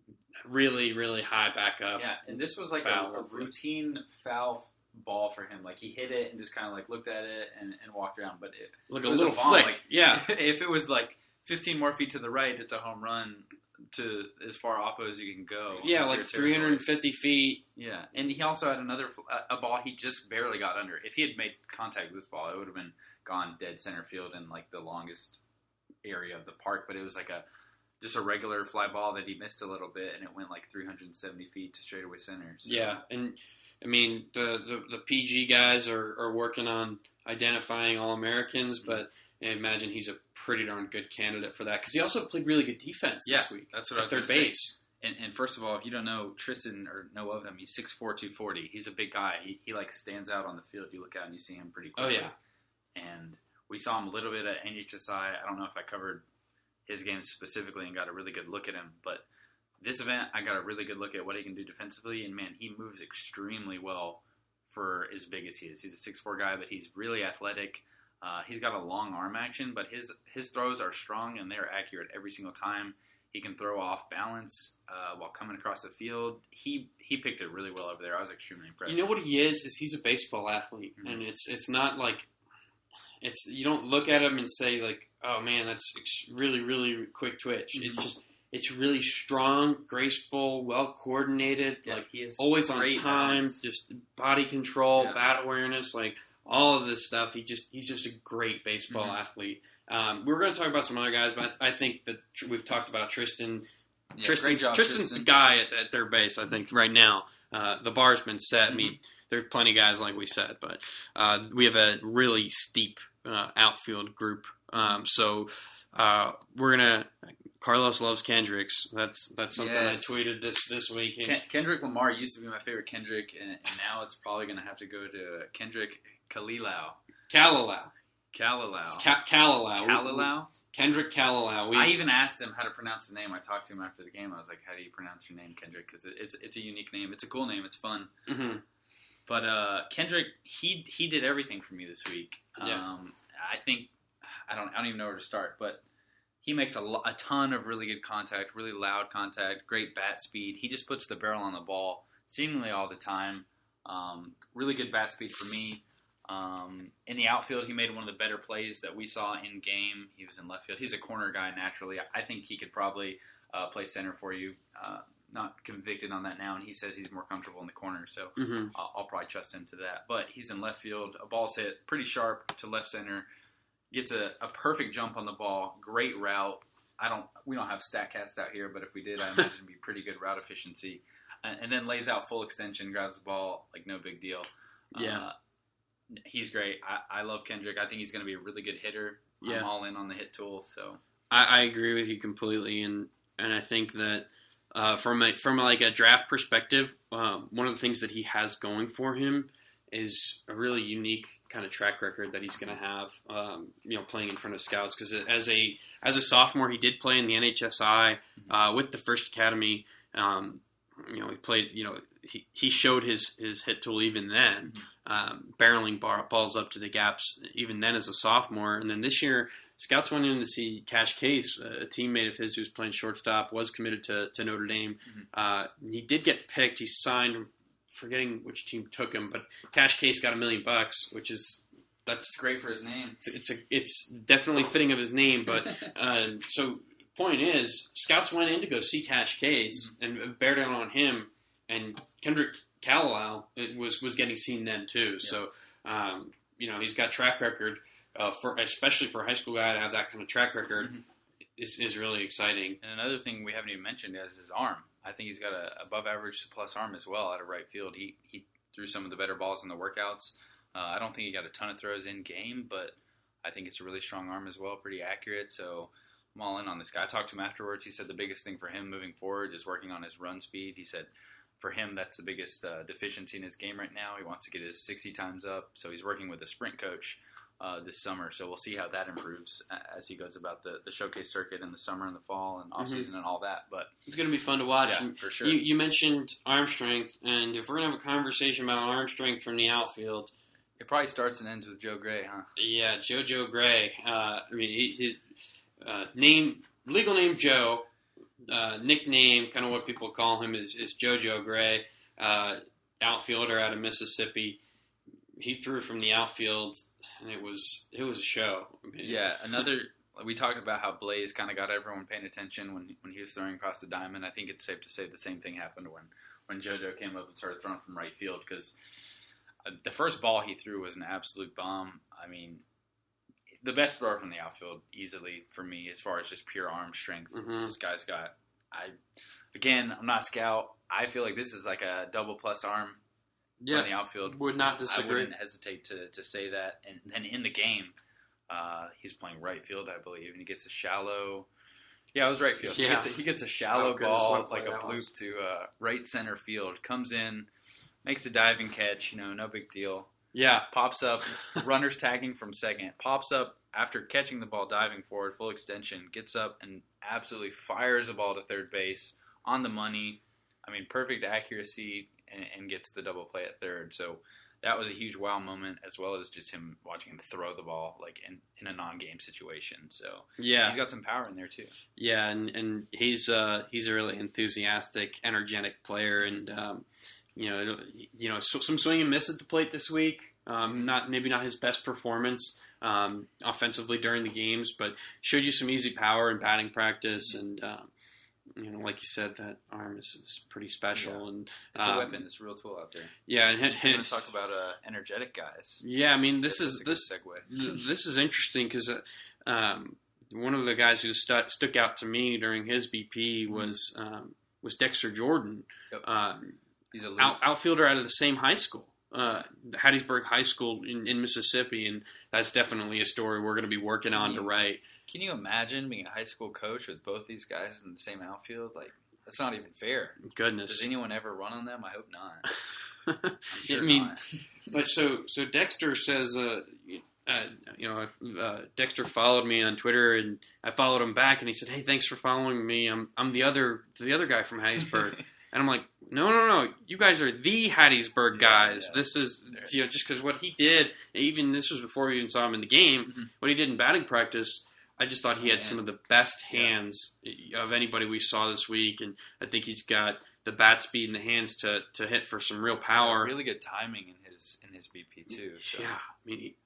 really really high back up. Yeah, and this was like a, Foul. a routine foul f- ball for him. Like he hit it and just kind of like looked at it and, and walked around. But it, Like it a was little bomb. flick. Like, Yeah. if it was like fifteen more feet to the right, it's a home run to as far oppo as you can go. Yeah, Like like your three hundred fifty feet. Yeah, and he also had another fl- a a ball he just barely got under. If he had made contact with this ball, it would have been gone dead center field in like the longest area of the park. But it was like a just a regular fly ball that he missed a little bit, and it went like three hundred seventy feet to straightaway center. So. Yeah, and I mean the, the, the P G guys are, are working on identifying All Americans, but I imagine he's a pretty darn good candidate for that because he also played really good defense Yeah, this week. that's what I at was third gonna say. base. And, and first of all, if you don't know Tristan or know of him, he's six four, two forty. He's a big guy. He, he like stands out on the field. You look out and you see him pretty Oh quickly. yeah, And we saw him a little bit at N H S I. I don't know if I covered his games specifically and got a really good look at him, but this event I got a really good look at what he can do defensively. And man, he moves extremely well for as big as he is. He's a six four guy, but he's really athletic. Uh, he's got a long arm action, but his his throws are strong and they're accurate every single time. He can throw off balance uh, while coming across the field. He he picked it really well over there. I was extremely impressed. you know what he is? Is he's a baseball athlete, Mhm. and it's it's not like it's you don't look at him and say like, oh man, that's ex- really really quick twitch. Mhm. It's just it's really strong, graceful, well coordinated, Yeah, like he is always on great time, balance. just body control, Yeah. bat awareness, like all of this stuff. He just he's just a great baseball Mhm. athlete. Um, we're going to talk about some other guys, but I, I think that tr- we've talked about Tristan. Yeah, Tristan's, great job, Tristan's Tristan. the guy at, at third base. I think right now uh, the bar's been set. I Mm-hmm. mean, there's plenty of guys like we said, but uh, we have a really steep uh, outfield group. Um, so uh, we're gonna. Carlos loves Kendricks. That's that's something Yes. I tweeted this this week. Ken- Kendrick Lamar used to be my favorite Kendrick, and, and now it's probably going to have to go to Kendrick Kalilau. Kalalau. Kalilau. It's Ka- Kalalau. Kalilau? Kendrick Kalalau. We, I even asked him how to pronounce his name. I talked to him after the game. I was like, how do you pronounce your name, Kendrick? Because it, it's it's a unique name. It's a cool name. It's fun. Mhm. But uh, Kendrick, he he did everything for me this week. Yeah. Um, I think, I don't I don't even know where to start, but he makes a, lo- a ton of really good contact, really loud contact, great bat speed. He just puts the barrel on the ball seemingly all the time. Um, really good bat speed for me. Um, in the outfield, he made one of the better plays that we saw in game. He was in left field. He's a corner guy naturally. I, I think he could probably uh, play center for you. Uh, not convicted on that now, and he says he's more comfortable in the corner, so Mhm. I'll, I'll probably trust him to that. But he's in left field. A ball's hit pretty sharp to left center. Gets a, a perfect jump on the ball. Great route. I don't. We don't have StatCast out here, but if we did, I imagine it'd be pretty good route efficiency. and, and then lays out full extension, grabs the ball like no big deal. Yeah. Uh, he's great. I, I love Kendrick. I think he's going to be a really good hitter. Yeah. I'm all in on the hit tool. So I, I agree with you completely, and and I think that uh, from a, from like a draft perspective, um, one of the things that he has going for him is a really unique kind of track record that he's going to have, um, you know, playing in front of scouts. Because as a as a sophomore, he did play in the N H S I uh, with the First Academy. Um, you know, he played. You know, he, he showed his his hit tool even then, um, barreling bar, balls up to the gaps even then as a sophomore. And then this year, scouts went in to see Cash Case, a teammate of his who was playing shortstop, was committed to, to Notre Dame. Mm-hmm. Uh, he did get picked. He signed. Forgetting which team took him, but Cash Case got a million bucks, which is that's it's great for his name. It's it's, a, it's definitely fitting of his name. But uh, so point is, scouts went in to go see Cash Case mm-hmm. and bear down on him, and Kendrick Carlisle was was getting seen then too. Yeah. So um, you know he's got track record uh, for especially for a high school guy to have that kind of track record mm-hmm. is is really exciting. And another thing we haven't even mentioned is his arm. I think he's got a above average plus arm as well out of right field. He he threw some of the better balls in the workouts. Uh, I don't think he got a ton of throws in game, but I think it's a really strong arm as well, pretty accurate. So I'm all in on this guy. I talked to him afterwards. He said the biggest thing for him moving forward is working on his run speed. He said for him that's the biggest uh, deficiency in his game right now. He wants to get his sixty times up, so he's working with a sprint coach Uh, this summer, so we'll see how that improves as he goes about the, the showcase circuit in the summer and the fall and off season mm-hmm. and all that. But it's going to be fun to watch. Yeah, for sure. You, you mentioned arm strength, and if we're going to have a conversation about arm strength from the outfield, it probably starts and ends with Joe Gray, huh? Yeah, JoJo Gray. Uh, I mean, he, his uh, name, legal name Joe, uh, nickname, kind of what people call him is, is JoJo Gray, uh, outfielder out of Mississippi. He threw from the outfield, and it was it was a show. I mean, yeah, another. We talked about how Blaze kind of got everyone paying attention when when he was throwing across the diamond. I think it's safe to say the same thing happened when when JoJo came up and started throwing from right field because the first ball he threw was an absolute bomb. I mean, the best thrower from the outfield easily for me as far as just pure arm strength. Mm-hmm. This guy's got. I again, I'm not a scout. I feel like this is like a double plus arm. Yeah, in the outfield. Would not disagree. I wouldn't hesitate to, to say that. And then in the game, uh, he's playing right field, I believe, and he gets a shallow. Yeah, it was right field. Yeah. He, gets a, he gets a shallow oh, ball, like a bloop to uh, right center field. Comes in, makes a diving catch. You know, no big deal. Yeah, pops up. Runners tagging from second. Pops up after catching the ball, diving forward, full extension. Gets up and absolutely fires a ball to third base on the money. I mean, perfect accuracy. And, and gets the double play at third. So that was a huge wow moment, as well as just him watching him throw the ball like in, in a non-game situation. So yeah, he's got some power in there too. Yeah, and, and he's uh, he's a really enthusiastic, energetic player, and um, you know you know some swing and miss at the plate this week. Um, not maybe not his best performance um, offensively during the games, but showed you some easy power in batting practice and. Um, You know, like you said, that arm is, is pretty special, yeah. and it's a um, weapon. It's a real tool out there. Yeah, and we're going to talk about uh, energetic guys. Yeah, I mean, this, this is this segue. This is interesting because uh, um, one of the guys who stu- stuck out to me during his B P was um, was Dexter Jordan, yep. um, he's a out, outfielder out of the same high school, uh, Hattiesburg High School in, in Mississippi, and that's definitely a story we're going to be working on to write. Can you imagine being a high school coach with both these guys in the same outfield? Like, that's not even fair. Goodness. Does anyone ever run on them? I hope not. I'm sure I mean, not. but so so Dexter says, uh, uh, you know, uh, Dexter followed me on Twitter, and I followed him back, and he said, "Hey, thanks for following me. I'm I'm the other the other guy from Hattiesburg." And I'm like, no, no, no. You guys are the Hattiesburg guys. Yeah, yeah. This is, you know, just because what he did, even this was before we even saw him in the game, mm-hmm. what he did in batting practice, I just thought he had some of the best hands yeah. of anybody we saw this week, and I think he's got the bat speed and the hands to, to hit for some real power. Yeah, really good timing in his in his B P too. So. Yeah, I mean, he,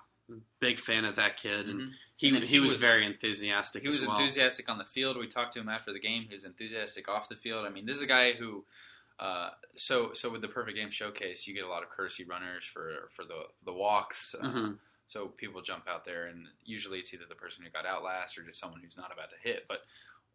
big fan of that kid, and mm-hmm. he and he, he was, was very enthusiastic. He was as well. enthusiastic on the field. We talked to him after the game. He was enthusiastic off the field. I mean, this is a guy who. Uh, so so with the Perfect Game Showcase, you get a lot of courtesy runners for for the the walks. Uh, mm-hmm. So people jump out there, and usually it's either the person who got out last or just someone who's not about to hit. But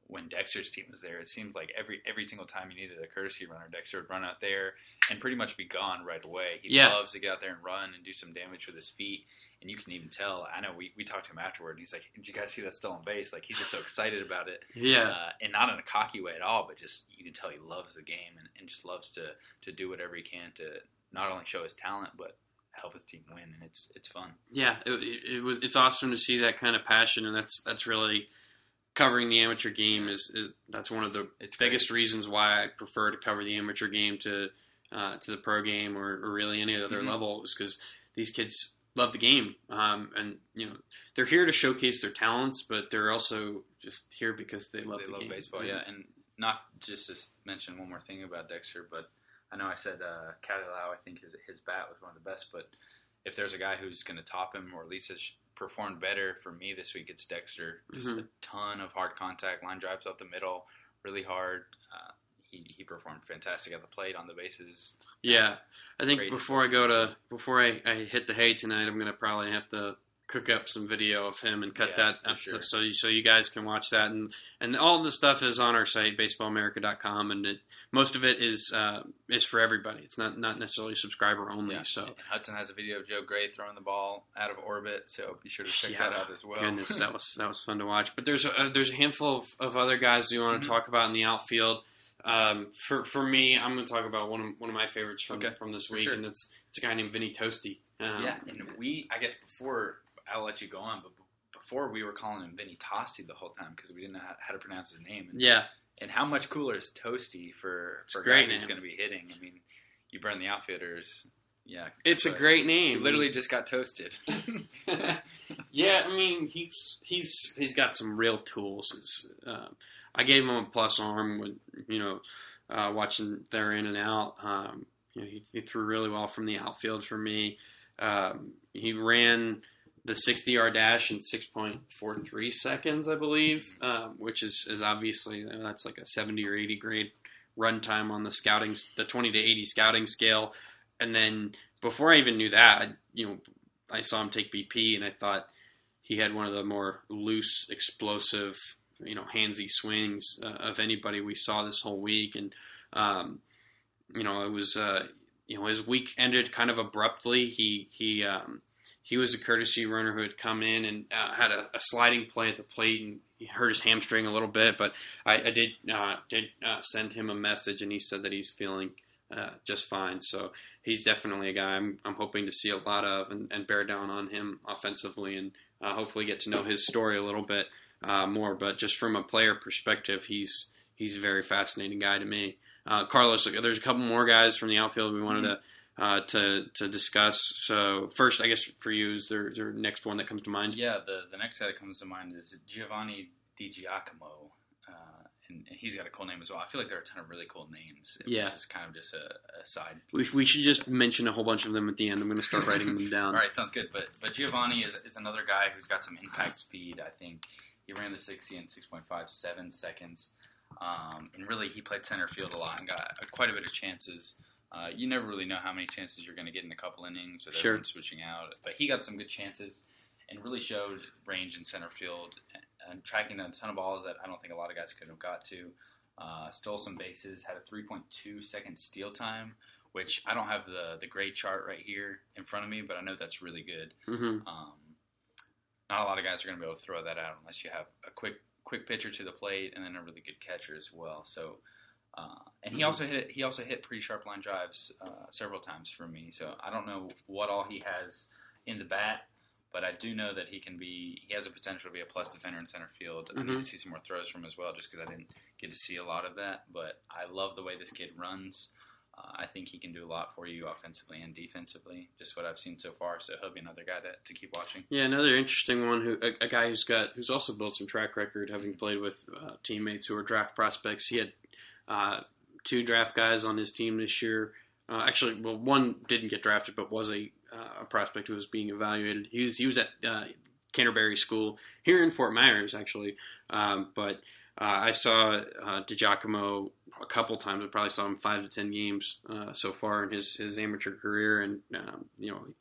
when Dexter's team was there, it seemed like every every single time you needed a courtesy runner, Dexter would run out there and pretty much be gone right away. He yeah. loves to get out there and run and do some damage with his feet. And you can even tell, I know we, we talked to him afterward, and he's like, did you guys see that still on base? Like, he's just so excited about it. Yeah. Uh, and not in a cocky way at all, but just you can tell he loves the game and, and just loves to, to do whatever he can to not only show his talent, but help his team win. And it's it's fun. Yeah, it, it was. It's awesome to see that kind of passion, and that's that's really covering the amateur game is, is that's one of the it's biggest great. reasons why I prefer to cover the amateur game to uh, to the pro game or, or really any other mm-hmm. level, is because these kids love the game, um, and you know they're here to showcase their talents, but they're also just here because they love they the love game. baseball. Yeah, and not just to mention one more thing about Dexter, but I know I said uh, Kadilau, I think his his bat was one of the best, but if there's a guy who's going to top him or at least has performed better for me this week, it's Dexter. Just mm-hmm. a ton of hard contact, line drives up the middle, really hard. Uh, He, he performed fantastic at the plate, on the bases. Yeah, I think Great before I go to before I, I hit the hay tonight, I'm gonna probably have to cook up some video of him and cut yeah, that up sure. so you, so you guys can watch that. And and all the stuff is on our site, baseball america dot com, and it, most of it is uh, is for everybody. It's not not necessarily subscriber only. Yeah. So and Hudson has a video of Joe Gray throwing the ball out of orbit, so be sure to check yeah, that out as well. Goodness, that was that was fun to watch. But there's a, there's a handful of, of other guys we want to mm-hmm. talk about in the outfield. Um, for for me, I'm going to talk about one of one of my favorites from okay. from this week, sure. and it's it's a guy named Vinny Tosti. Um, yeah, and we I guess before I'll let you go on, but before we were calling him Vinny Tosti the whole time because we didn't know how, how to pronounce his name. And, yeah, and how much cooler is Toasty for for a guy who's going to be hitting? I mean, you burn the outfielders. Yeah, it's a great name. He literally just got toasted. Yeah, I mean he's he's he's got some real tools. Uh, I gave him a plus arm with you know uh, watching their in and out. Um, you know, he, he threw really well from the outfield for me. Um, he ran the sixty-yard dash in six point four three seconds, I believe, um, which is, is obviously that's like a seventy or eighty grade run time on the scouting, the twenty to eighty scouting scale. And then before I even knew that, you know, I saw him take B P, and I thought he had one of the more loose, explosive, you know, handsy swings uh, of anybody we saw this whole week. And um, you know, it was uh, you know his week ended kind of abruptly. He he. Um, He was a courtesy runner who had come in and uh, had a, a sliding play at the plate, and he hurt his hamstring a little bit. But I, I did uh, did uh, send him a message, and he said that he's feeling uh, just fine. So he's definitely a guy I'm, I'm hoping to see a lot of and, and bear down on him offensively, and uh, hopefully get to know his story a little bit uh, more. But just from a player perspective, he's he's a very fascinating guy to me. Uh, Carlos, there's a couple more guys from the outfield we wanted mm-hmm. to. Uh, to to discuss. So first, I guess for you, is there, is there next one that comes to mind? Yeah, the, the next guy that comes to mind is Giovanni Di Giacomo, uh, and, and he's got a cool name as well. I feel like there are a ton of really cool names. Yeah, which is kind of just a, a side We piece. we should just mention a whole bunch of them at the end. I'm going to start writing them down. All right, sounds good. But but Giovanni is is another guy who's got some impact speed. I think he ran the sixty in six point five seven seconds, um, and really he played center field a lot and got quite a bit of chances. Uh, you never really know how many chances you're going to get in a couple innings with sure. everyone switching out. But he got some good chances and really showed range in center field and, and tracking a ton of balls that I don't think a lot of guys could have got to. Uh, stole some bases, had a three point two second steal time, which I don't have the, the grade chart right here in front of me, but I know that's really good. Mm-hmm. Um, not a lot of guys are going to be able to throw that out unless you have a quick quick pitcher to the plate and then a really good catcher as well. So. Uh, and he also hit he also hit pretty sharp line drives uh, several times for me. So I don't know what all he has in the bat, but I do know that he can be he has a potential to be a plus defender in center field. Mm-hmm. I need to see some more throws from him as well, just because I didn't get to see a lot of that. But I love the way this kid runs. Uh, I think he can do a lot for you offensively and defensively, just what I've seen so far. So he'll be another guy to, to keep watching. Yeah, another interesting one, who a, a guy who's got who's also built some track record, having played with uh, teammates who are draft prospects. He had Uh, two draft guys on his team this year. Uh, actually, well, one didn't get drafted, but was a, uh, a prospect who was being evaluated. He was he was at uh, Canterbury School here in Fort Myers, actually. Um, but uh, I saw uh, DiGiacomo a couple times. I probably saw him five to ten games uh, so far in his, his amateur career, and um, you know,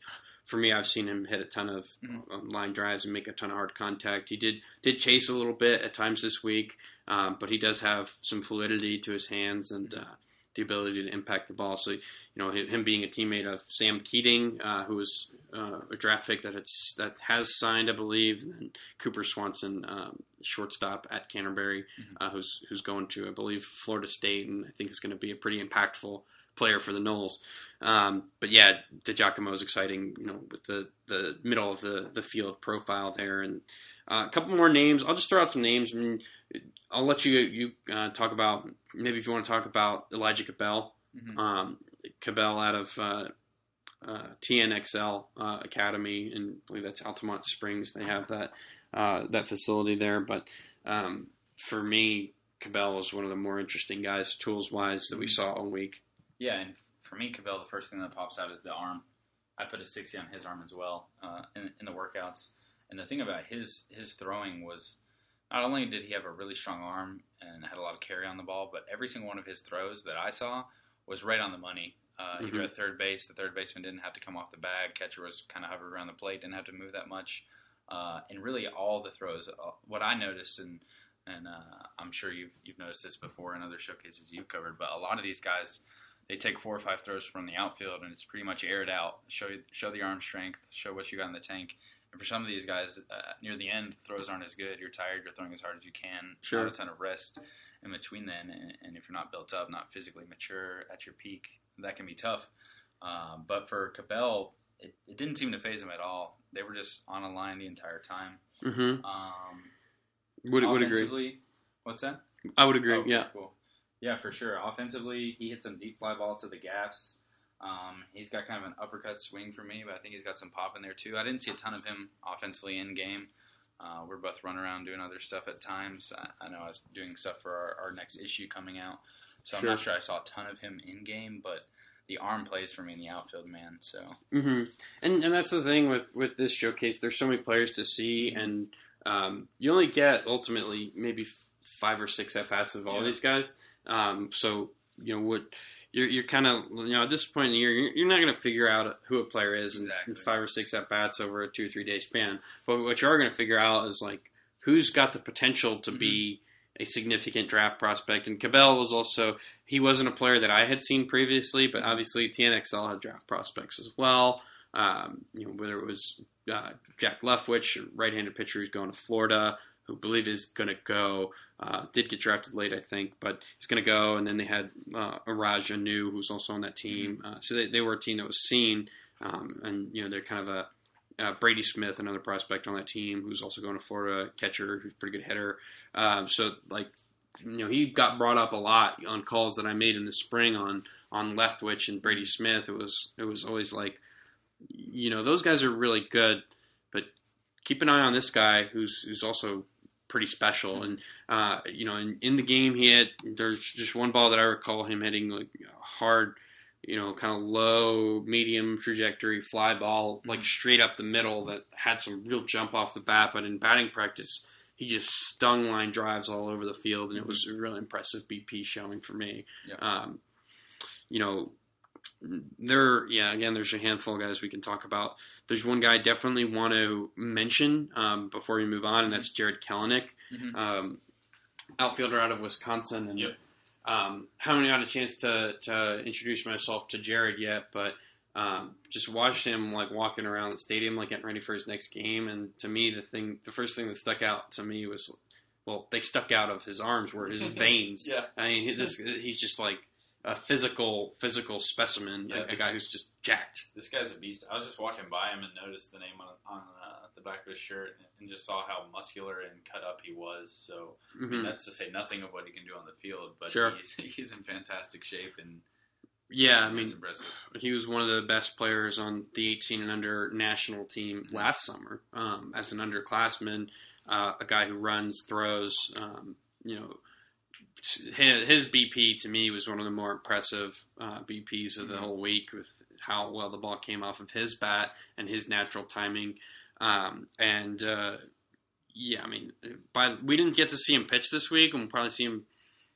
for me, I've seen him hit a ton of Mm-hmm. line drives and make a ton of hard contact. He did did chase a little bit at times this week, um, but he does have some fluidity to his hands and uh, the ability to impact the ball. So, you know, him being a teammate of Sam Keating, uh, who was uh, a draft pick that it's that has signed, I believe, and then Cooper Swanson, um, shortstop at Canterbury, Mm-hmm. uh, who's who's going to, I believe, Florida State, and I think is going to be a pretty impactful player for the Noles. Um, but yeah, DiGiacomo is exciting, you know, with the, the middle of the, the field profile there. And uh, a couple more names. I'll just throw out some names. I mean, I'll let you you uh, talk about, maybe if you want to talk about Elijah Cabell. Mm-hmm. Um, Cabell out of uh, uh, T N X L uh, Academy, and I believe that's Altamont Springs. They have that uh, that facility there. But um, for me, Cabell was one of the more interesting guys, tools-wise, that we saw all week. Yeah, and for me, Cabell, the first thing that pops out is the arm. I put a sixty on his arm as well uh, in, in the workouts. And the thing about his his throwing was, not only did he have a really strong arm and had a lot of carry on the ball, but every single one of his throws that I saw was right on the money. Uh, Mhm. Either at third base, the third baseman didn't have to come off the bag. Catcher was kind of hovered around the plate, didn't have to move that much. Uh, and really, all the throws. Uh, what I noticed, and and uh, I'm sure you've you've noticed this before in other showcases you've covered, but a lot of these guys, they take four or five throws from the outfield, and it's pretty much aired out. Show show the arm strength, show what you got in the tank. And for some of these guys, uh, near the end, throws aren't as good. You're tired. You're throwing as hard as you can. Sure. Not a ton of rest in between then. And, and if you're not built up, not physically mature at your peak, that can be tough. Um, but for Cabell, it, it didn't seem to faze him at all. They were just on a line the entire time. Mm-hmm. Um, Would would agree. offensively- What's that? I would agree. Oh, yeah. Cool. Yeah, for sure. Offensively, he hit some deep fly balls to the gaps. Um, he's got kind of an uppercut swing for me, but I think he's got some pop in there too. I didn't see a ton of him offensively in game. Uh, we're both running around doing other stuff at times. I, I know I was doing stuff for our, our next issue coming out, so Sure. I'm not sure I saw a ton of him in game, but the arm plays for me in the outfield, man. So Mm-hmm. And and that's the thing with, with this showcase. There's so many players to see, and um, you only get ultimately maybe f- five or six at bats of all Yeah. these guys. Um, so you know what you're you're kind of you know at this point in the year you're, you're not going to figure out who a player is in, Exactly. in five or six at bats over a two or three day span. But what you are going to figure out is like who's got the potential to Mm-hmm. be a significant draft prospect. And Cabell was also, he wasn't a player that I had seen previously, but obviously T N X L had draft prospects as well. Um, you know, whether it was uh, Jack Leftwich, a right-handed pitcher who's going to Florida, who I believe is going to go, uh, did get drafted late, I think, but he's going to go. And then they had uh, Araj Anu, who's also on that team. Uh, so they, they were a team that was seen, um, and, you know, they're kind of a, Uh, Brady Smith, another prospect on that team, who's also going to Florida, catcher, who's a pretty good hitter. Um, so, like, you know, he got brought up a lot on calls that I made in the spring on on Leftwich and Brady Smith. It was it was always like, you know, those guys are really good, but keep an eye on this guy who's who's also pretty special. And uh, you know, in, in the game, he had there's just one ball that I recall him hitting like hard. You know, kind of low, medium trajectory fly ball, like straight up the middle that had some real jump off the bat. But in batting practice, he just stung line drives all over the field, and it was a really impressive B P showing for me. Yeah. Um, you know, there, yeah, again, there's a handful of guys we can talk about. There's one guy I definitely want to mention um, before we move on, and that's Jared Kelenic, Mhm. um, outfielder out of Wisconsin. And Yep. Um, haven't had a chance to, to introduce myself to Jared yet, but um, just watched him like walking around the stadium, like getting ready for his next game. And to me, the thing, the first thing that stuck out to me was, well, they stuck out of his arms were his veins. Yeah. I mean, he- this he's just like a physical, physical specimen, Yeah, a, a guy who's just jacked. This guy's a beast. I was just walking by him and noticed the name on on uh, the back of his shirt, and just saw how muscular and cut up he was. So I mean, Mhm. that's to say nothing of what he can do on the field, but Sure. he's he's in fantastic shape, and Yeah, I mean, it's impressive. he was one of the best players on the eighteen and under national team last summer um, as an underclassman, uh, a guy who runs, throws. Um, you know, his, his B P to me was one of the more impressive uh, B Ps of the whole week with how well the ball came off of his bat and his natural timing. Um, and uh, yeah, I mean, by we didn't get to see him pitch this week, and we'll probably see him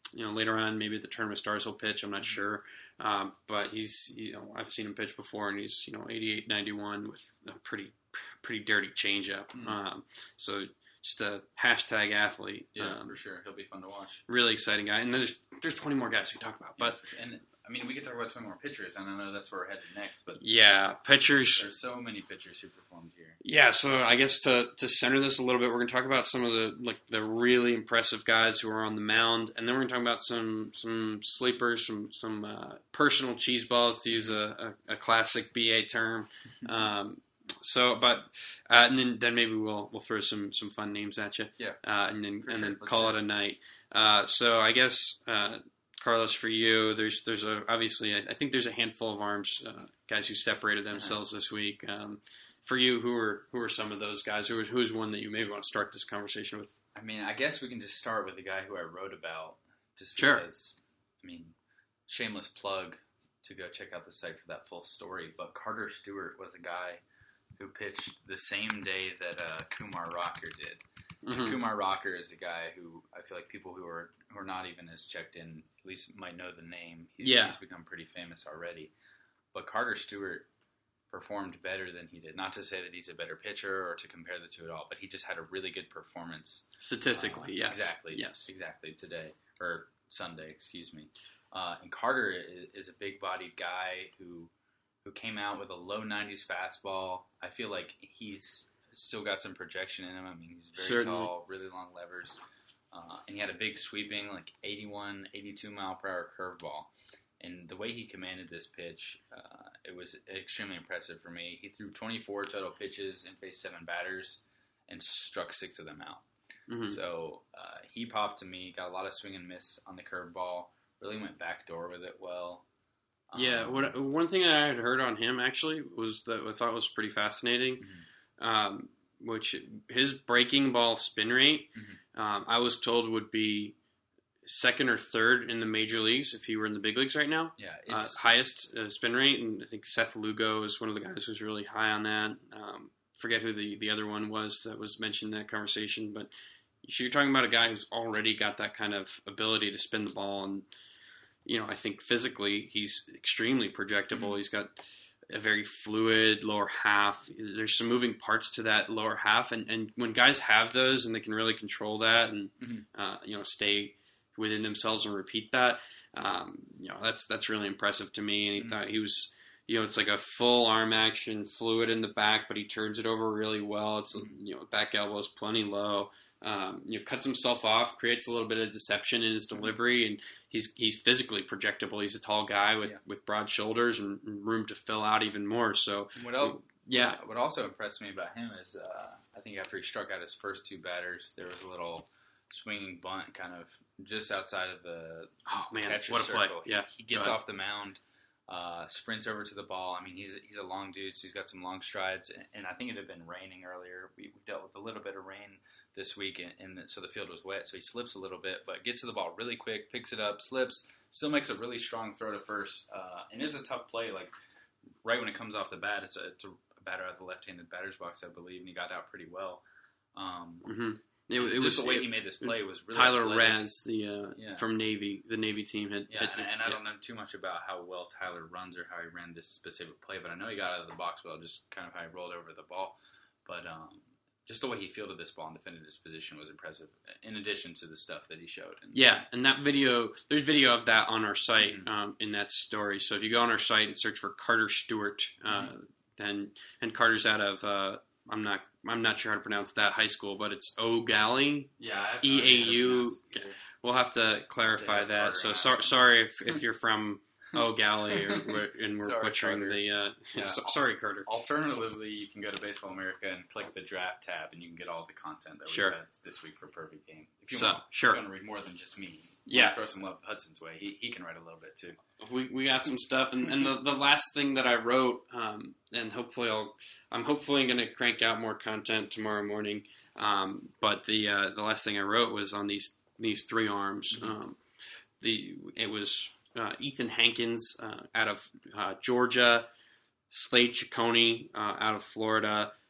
you know, later on, maybe at the Tournament of Stars he'll pitch. I'm not sure. Um, but he's, you know, I've seen him pitch before, and he's, you know, eighty-eight, ninety-one with a pretty, pretty dirty changeup. Mm. Um, so just a hashtag athlete. Yeah, um, for sure. He'll be fun to watch. Really exciting guy. And there's there's twenty more guys we talk about. But and I mean, we could talk about twenty more pitchers, and I know that's where we're headed next. But yeah, pitchers. There's so many pitchers who performed here. Yeah, so I guess to to center this a little bit, we're going to talk about some of the like the really impressive guys who are on the mound, and then we're going to talk about some some sleepers, some some uh, personal cheese balls, to use a, a, a classic B A term. Um, so, but uh, and then, then maybe we'll we'll throw some, some fun names at you. Yeah. Uh, and then For and sure. then Let's call do it a night. Uh, so I guess. Uh, Carlos, for you, there's there's a obviously I, I think there's a handful of arms uh, guys who separated themselves this week. Um, for you, who are who are some of those guys? Who who's one that you maybe want to start this conversation with? I mean, I guess we can just start with the guy who I wrote about, just Sure. because. I mean, shameless plug to go check out the site for that full story. But Carter Stewart was a guy who pitched the same day that uh, Kumar Rocker did. Mm-hmm. Kumar Rocker is a guy who I feel like people who are who are not even as checked in at least might know the name. He's, Yeah. he's become pretty famous already. But Carter Stewart performed better than he did. Not to say that he's a better pitcher or to compare the two at all, but he just had a really good performance. Statistically, uh, yes. Exactly. Yes. Exactly today. Or Sunday, excuse me. Uh, and Carter is, is a big-bodied guy who who came out with a low nineties fastball. I feel like he's still got some projection in him. I mean, he's very Certainly. tall, really long levers. Uh, and he had a big sweeping, like eighty-one, eighty-two mile per hour curveball. And the way he commanded this pitch, uh, it was extremely impressive for me. He threw twenty-four total pitches and faced seven batters and struck six of them out. Mm-hmm. So uh, he popped to me, got a lot of swing and miss on the curveball, really went backdoor with it well. Yeah, Um, what, one thing that I had heard on him actually was that I thought was pretty fascinating, Mhm. um, which his breaking ball spin rate, Mhm. um, I was told would be second or third in the major leagues if he were in the big leagues right now. Yeah, Uh, it's, highest uh, spin rate, and I think Seth Lugo is one of the guys who's really high on that. Um, forget who the, the other one was that was mentioned in that conversation, but you're talking about a guy who's already got that kind of ability to spin the ball, and you know, I think physically he's extremely projectable. Mm-hmm. He's got a very fluid lower half. There's some moving parts to that lower half, and, and when guys have those and they can really control that and Mhm. uh, you know, stay within themselves and repeat that, um, you know, that's that's really impressive to me. And he Mhm. thought he was, you know, it's like a full arm action, fluid in the back, but he turns it over really well. It's Mm-hmm. you know, back elbow's plenty low. Um, you know, cuts himself off, creates a little bit of deception in his delivery, and he's he's physically projectable. He's a tall guy with, Yeah. with broad shoulders and room to fill out even more. So, And what else? yeah, What also impressed me about him is, uh, I think after he struck out his first two batters, there was a little swinging bunt kind of just outside of the oh man, catcher's what a play! circle. He, Yeah, he gets Go ahead. off the mound, uh, sprints over to the ball. I mean, he's he's a long dude, so he's got some long strides. And, and I think it had been raining earlier. We, we dealt with a little bit of rain this week, and, and the, so the field was wet. So he slips a little bit, but gets to the ball really quick, picks it up, slips, still makes a really strong throw to first. Uh, and it's a tough play. Like right when it comes off the bat, it's a, it's a batter out of the left-handed batter's box, I believe, and he got out pretty well. Um, Mm-hmm. It, it just was the way it, he made this play was really Tyler athletic. Raz, the uh, Yeah. from Navy, the Navy team had. Yeah, had and, the, and I yeah. don't know too much about how well Tyler runs or how he ran this specific play, but I know he got out of the box well, just kind of how he rolled over the ball. But um, just the way he fielded this ball and defended his position was impressive, in addition to the stuff that he showed. And, Yeah, and that video, there's video of that on our site Mhm. um, in that story. So if you go on our site and search for Carter Stewart, uh, Mhm. then and Carter's out of uh, I'm not I'm not sure how to pronounce that high school, but it's O'Galley. yeah, I have E A no idea how to U. pronounce it either. We'll have to clarify Yeah, that. Carter So and so, I. sorry if, if you're from O'Galley or we're, and we're Sorry, butchering Carter. the. Uh, Yeah. so, sorry, Carter. Alternatively, you can go to Baseball America and click the draft tab, and you can get all the content that Sure. we had this week for Perfect Game. If you So, want, sure. if you want to read more than just me, Yeah. want to throw some love Hudson's way. He he can write a little bit too. We we got some stuff, and, and the, the last thing that I wrote, um, and hopefully I'll I'm hopefully going to crank out more content tomorrow morning. Um, but the uh, the last thing I wrote was on these these three arms. Mm-hmm. Um, the it was uh, Ethan Hankins uh, out of uh, Georgia, Slade Ciccone uh, out of Florida,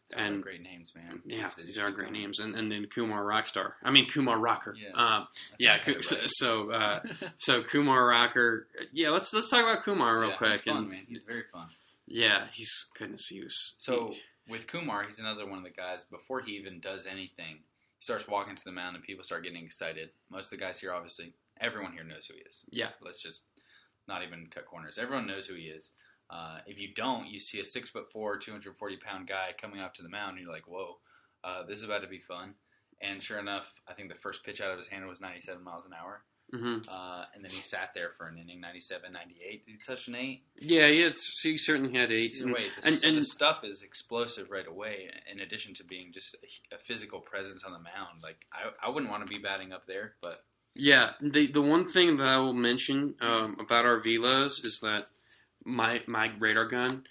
And and great names, man. yeah, They these just are keep great going. names. And and then Kumar Rockstar. I mean Kumar Rocker. Yeah. Um, I yeah. think I got So it right. so, uh, so Kumar Rocker. Yeah. Let's let's talk about Kumar real Yeah, quick. he's fun, and man. He's very fun. yeah, he's goodness. He was So he- with Kumar, he's another one of the guys. Before he even does anything, he starts walking to the mound, and people start getting excited. Most of the guys here, obviously, everyone here knows who he is. yeah. Let's just not even cut corners. Everyone knows who he is. Uh, if you don't, you see a six foot four, two hundred forty pound guy coming up to the mound, and you're like, "Whoa, uh, this is about to be fun." And sure enough, I think the first pitch out of his hand was ninety-seven miles an hour, hmm uh, and then he sat there for an inning, ninety-seven, ninety-eight. Did he touch an eight? Yeah. He had. He certainly had eights. Either And, way, the, and, so and the stuff is explosive right away. In addition to being just a, a physical presence on the mound, like I, I wouldn't want to be batting up there, but yeah, the the one thing that I will mention um, about our velos is that my my radar gun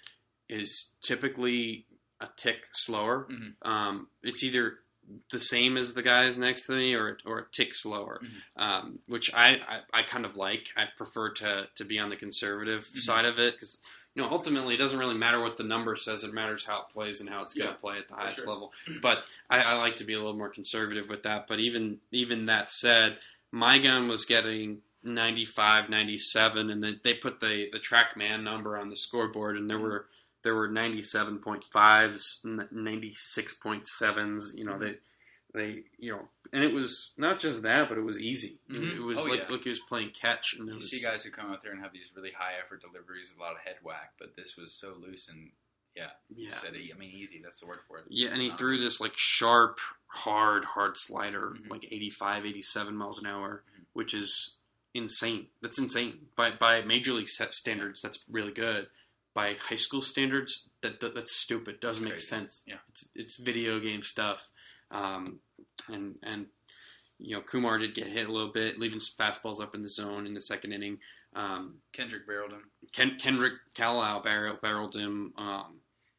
is typically a tick slower. Mhm. Um, it's either the same as the guys next to me or or a tick slower, Mhm. um, which I, I, I kind of like. I prefer to to be on the conservative Mhm. side of it because. You know, ultimately, it doesn't really matter what the number says. It matters how it plays and how it's going Yeah, to play at the for highest sure. level. But I, I like to be a little more conservative with that. But even even that said, my gun was getting ninety-five, ninety-seven, and then they put the the TrackMan number on the scoreboard, and there were there were ninety-seven point fives, ninety-six point sevens. You know, they they you know, and it was not just that, but it was easy. It- Mhm. It, was Oh, like yeah. like he was playing catch, and it you was see guys who come out there and have these really high effort deliveries with a lot of head whack, but this was so loose and yeah, you yeah. said it, I mean easy. That's the word for it. Yeah, and he Um, threw this like sharp, hard, hard slider, Mhm. like eighty-five, eighty-seven miles an hour, Mhm. which is insane. That's insane. By by major league set standards, that's really good. By high school standards, that, that that's stupid. Doesn't make Crazy. sense. Yeah. It's it's video game stuff. Um, and and you know Kumar did get hit a little bit, leaving some fastballs up in the zone in the second inning. Um, Kendrick barreled him. Ken, Kendrick Callow barrel, barreled him. Um,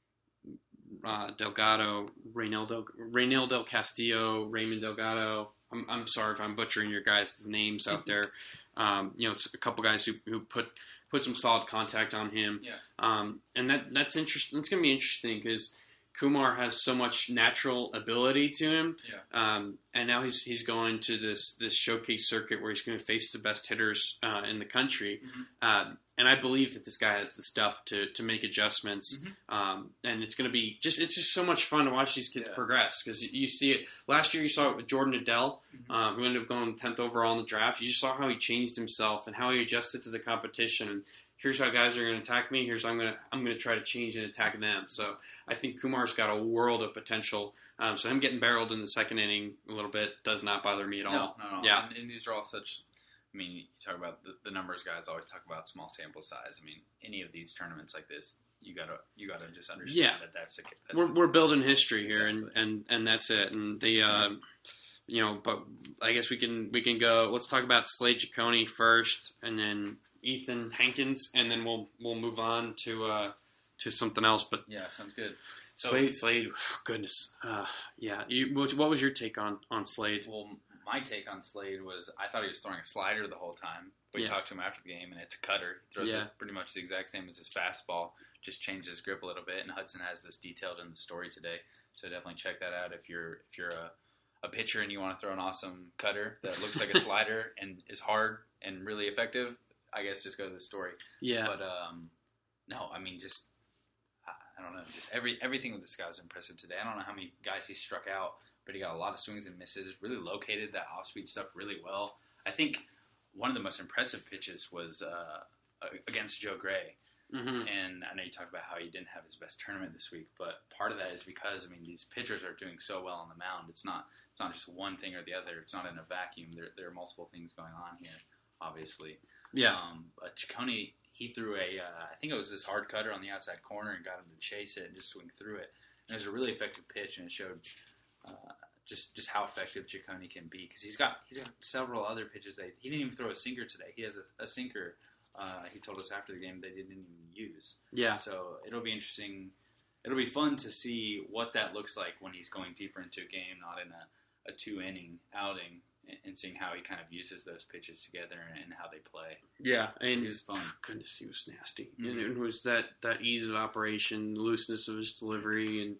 uh, Delgado, Reynaldo, Reynel Del Castillo, Raymond Delgado. I'm, I'm sorry if I'm butchering your guys' names out there. Um, you know, a couple guys who, who put put some solid contact on him. Yeah. Um, and that that's interesting. That's going to be interesting because Kumar has so much natural ability to him. Yeah. Um, and now he's he's going to this this showcase circuit where he's going to face the best hitters uh, in the country. Mhm. Um, and I believe that this guy has the stuff to, to make adjustments. Mhm. Um, and it's going to be just it's just so much fun to watch these kids Yeah. progress because you see it. Last year you saw it with Jordan Adele, Mhm. uh, who ended up going tenth overall in the draft. You just saw how he changed himself and how he adjusted to the competition. And here's how guys are going to attack me. Here's how I'm going to I'm going to try to change and attack them. So I think Kumar's got a world of potential. Um, so him getting barreled in the second inning a little bit does not bother me at all. No, no, no. Yeah. And, and these are all such. I mean, you talk about the, the numbers. Guys always talk about small sample size. I mean, any of these tournaments like this, you gotta you gotta just understand Yeah. that that's the. That's We're the, we're building history here, Exactly. and, and, and that's it. And the uh, you know, but I guess we can we can go. Let's talk about Slade Ciccone first, and then Ethan Hankins, and then we'll we'll move on to uh, to something else. But yeah, sounds good. So- Slade, Slade, goodness, uh, yeah. You, what, what was your take on on Slade? Well, my take on Slade was I thought he was throwing a slider the whole time. We Yeah. talked to him after the game, and it's a cutter. He throws Yeah. it pretty much the exact same as his fastball, just changed his grip a little bit. And Hudson has this detailed in the story today, so definitely check that out if you're if you're a, a pitcher and you want to throw an awesome cutter that looks like a slider and is hard and really effective. I guess just go to the story. Yeah, But um, no, I mean just I, I don't know, just every everything with this guy was impressive today. I don't know how many guys he struck out, but he got a lot of swings and misses. Really located that off speed stuff really well. I think one of the most impressive pitches was uh, against Joe Gray, hmm and I know you talked about how he didn't have his best tournament this week, but part of that is because I mean these pitchers are doing so well on the mound. It's not it's not just one thing or the other. It's not in a vacuum. There there are multiple things going on here, obviously. yeah, Um, but Ciccone, he threw a, uh, I think it was this hard cutter on the outside corner and got him to chase it and just swing through it. And it was a really effective pitch, and it showed uh, just just how effective Ciccone can be because he's got he's got several other pitches that he didn't even throw a sinker today. He has a, a sinker. Uh, he told us after the game they didn't even use. yeah. So it'll be interesting. It'll be fun to see what that looks like when he's going deeper into a game, not in a, a two inning outing, and, and seeing how he kind of uses those pitches together and, and how they play. Yeah, and It was fun. goodness, he was nasty. Mhm. And it was that, that ease of operation, the looseness of his delivery, and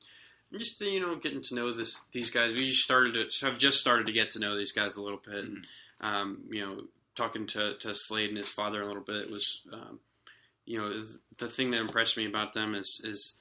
just you know getting to know this these guys. We just started to have just started to get to know these guys a little bit, and um, you know, talking to, to Slade and his father a little bit was, um, you know, the thing that impressed me about them is is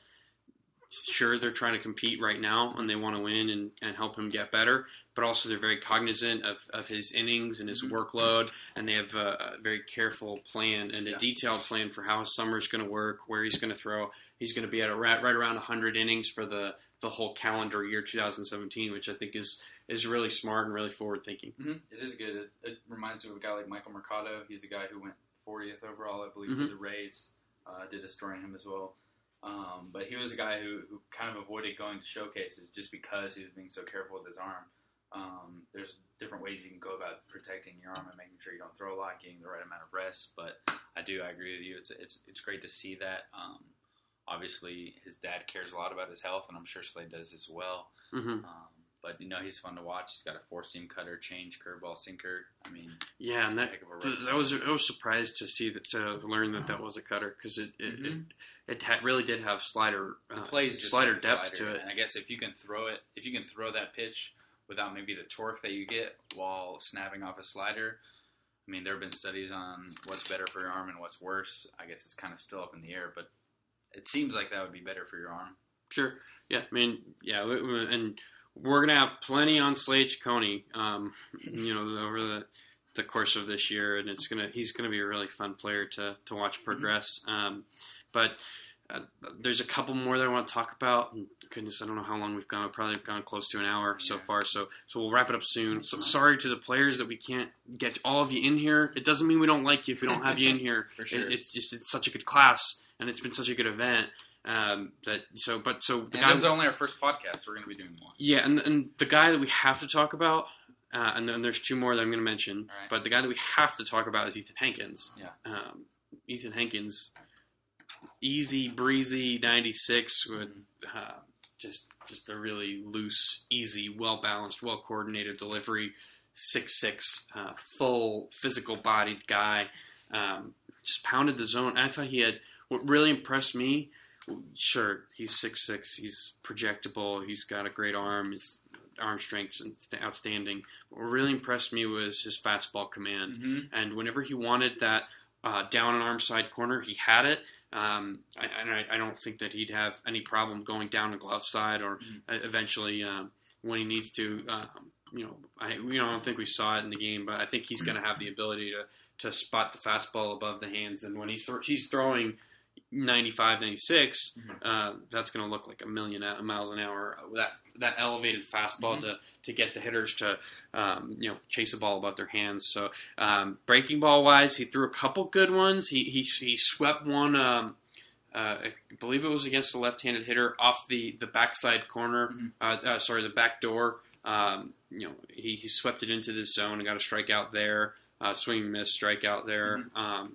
sure they're trying to compete right now and they want to win and, and help him get better, but also they're very cognizant of, of his innings and his workload, and they have a, a very careful plan and a yeah. detailed plan for how his summer is going to work, where he's going to throw. He's going to be at a right, right around one hundred innings for the, the whole calendar year two thousand seventeen, which I think is is really smart and really forward thinking. Mm-hmm. It is good. It, it reminds me of a guy like Michael Mercado. He's a guy who went fortieth overall, I believe, mm-hmm. to the Rays. Uh, did a story on him as well. Um, but he was a guy who, who kind of avoided going to showcases just because he was being so careful with his arm. Um, there's different ways you can go about protecting your arm and making sure you don't throw a lot, getting the right amount of rest. But I do, I agree with you. It's it's it's great to see that. Um, obviously, his dad cares a lot about his health, and I'm sure Slade does as well. Mm-hmm. Um, but, you know, he's fun to watch. He's got a four-seam cutter, change, curveball, sinker. I mean, yeah, and that, that was I was surprised to see that to learn that that was a cutter because it it, mm-hmm. it, it ha- really did have slider uh, plays just slider like depth slider. to it. And I guess if you can throw it, if you can throw that pitch without maybe the torque that you get while snapping off a slider, I mean, there have been studies on what's better for your arm and what's worse. I guess it's kind of still up in the air, but it seems like that would be better for your arm. Sure. Yeah. I mean, yeah, and we're gonna have plenty on Slade Ciccone, um, you know, over the the course of this year, and it's gonna he's gonna be a really fun player to to watch progress. Um, but uh, there's a couple more that I want to talk about. And goodness, I don't know how long we've gone. We've probably gone close to an hour yeah. so far. So so we'll wrap it up soon. So, sorry to the players that we can't get all of you in here. It doesn't mean we don't like you if we don't have you in here. For sure. It, it's just it's such a good class, and it's been such a good event. Um, that so, but so the and guy, this is only our first podcast. We're going to be doing more. Yeah, and and the guy that we have to talk about, uh, and then there's two more that I'm going to mention. Right. But the guy that we have to talk about is Ethan Hankins. Yeah. Um, Ethan Hankins, easy breezy ninety-six with uh, just just a really loose, easy, well balanced, well coordinated delivery. six six, uh, full physical bodied guy. Um, just pounded the zone. I thought he had what really impressed me. Sure, he's six six, he's projectable, he's got a great arm, his arm strength's outstanding. What really impressed me was his fastball command. Mm-hmm. And whenever he wanted that uh, down and arm side corner, he had it. Um, I, and I, I don't think that he'd have any problem going down the glove side or mm-hmm. eventually um, when he needs to. Um, you know, I you know, I don't think we saw it in the game, but I think he's going to have the ability to, to spot the fastball above the hands. And when he's, th- he's throwing ninety-five, ninety-six, mm-hmm. uh, that's going to look like a million miles an hour. That that elevated fastball mm-hmm. to, to get the hitters to um, you know chase a ball above their hands. So um, breaking ball wise, he threw a couple good ones. He he he swept one. Um, uh, I believe it was against a left-handed hitter off the, the backside corner. Mm-hmm. Uh, uh, sorry, the back door. Um, you know he, he swept it into this zone and got a strikeout there. Uh, swing and miss strikeout there. Mm-hmm. Um,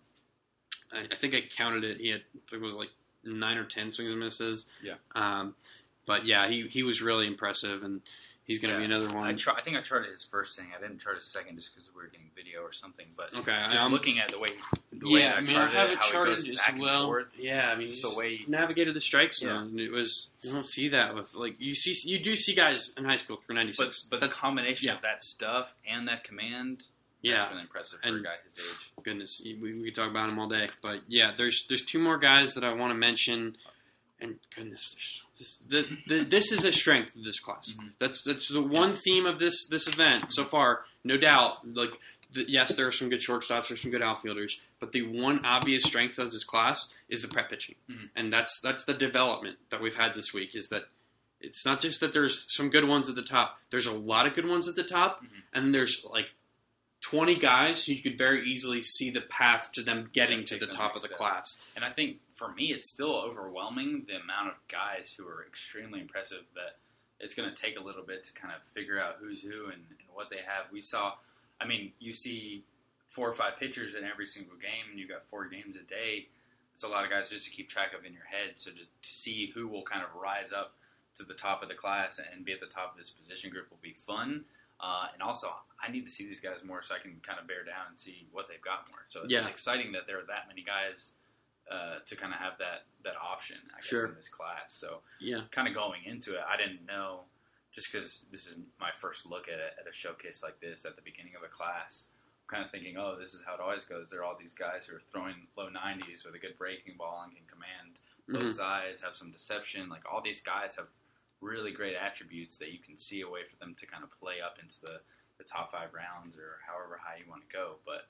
I think I counted it. He had, it was like nine or ten swings and misses. Yeah. Um, but yeah, he, he was really impressive, and he's going to yeah. be another one. I, try, I think I charted his first thing. I didn't chart his second just because we were getting video or something. But okay, just I'm, looking at the way, the yeah, way I, I mean, charted I have it, it how charted it as back well. Forth, yeah, I mean, the way he navigated the strike zone. Yeah. And it was you don't see that with like you see you do see guys in high school through ninety-six, but, but That's, the combination yeah. of that stuff and that command. Yeah, that's been impressive for and, a guy his age. Goodness, we, we could talk about him all day. But yeah, there's there's two more guys that I want to mention, and goodness, this the, the, this is a strength of this class. Mm-hmm. That's that's the one yeah. theme of this this event so far, no doubt. Like the, yes, there are some good shortstops, there's some good outfielders, but the one obvious strength of this class is the prep pitching, mm-hmm. and that's that's the development that we've had this week. Is that it's not just that there's some good ones at the top. There's a lot of good ones at the top, mm-hmm. and there's like twenty guys who you could very easily see the path to them getting to the top of the class. And I think, for me, it's still overwhelming the amount of guys who are extremely impressive that it's going to take a little bit to kind of figure out who's who and, and what they have. We saw, I mean, you see four or five pitchers in every single game, and you've got four games a day. It's a lot of guys just to keep track of in your head. So to, to see who will kind of rise up to the top of the class and be at the top of this position group will be fun. Uh, and also, I need to see these guys more so I can kind of bear down and see what they've got more. So yeah. it's exciting that there are that many guys uh, to kind of have that, that option, I guess, Sure. in this class. So Yeah. kind of going into it, I didn't know, just because this is my first look at a, at a showcase like this at the beginning of a class, I'm kind of thinking, oh, this is how it always goes. There are all these guys who are throwing low nineties with a good breaking ball and can command both Mhm. sides, have some deception. Like, all these guys have really great attributes that you can see a way for them to kind of play up into the, the top five rounds or however high you want to go. But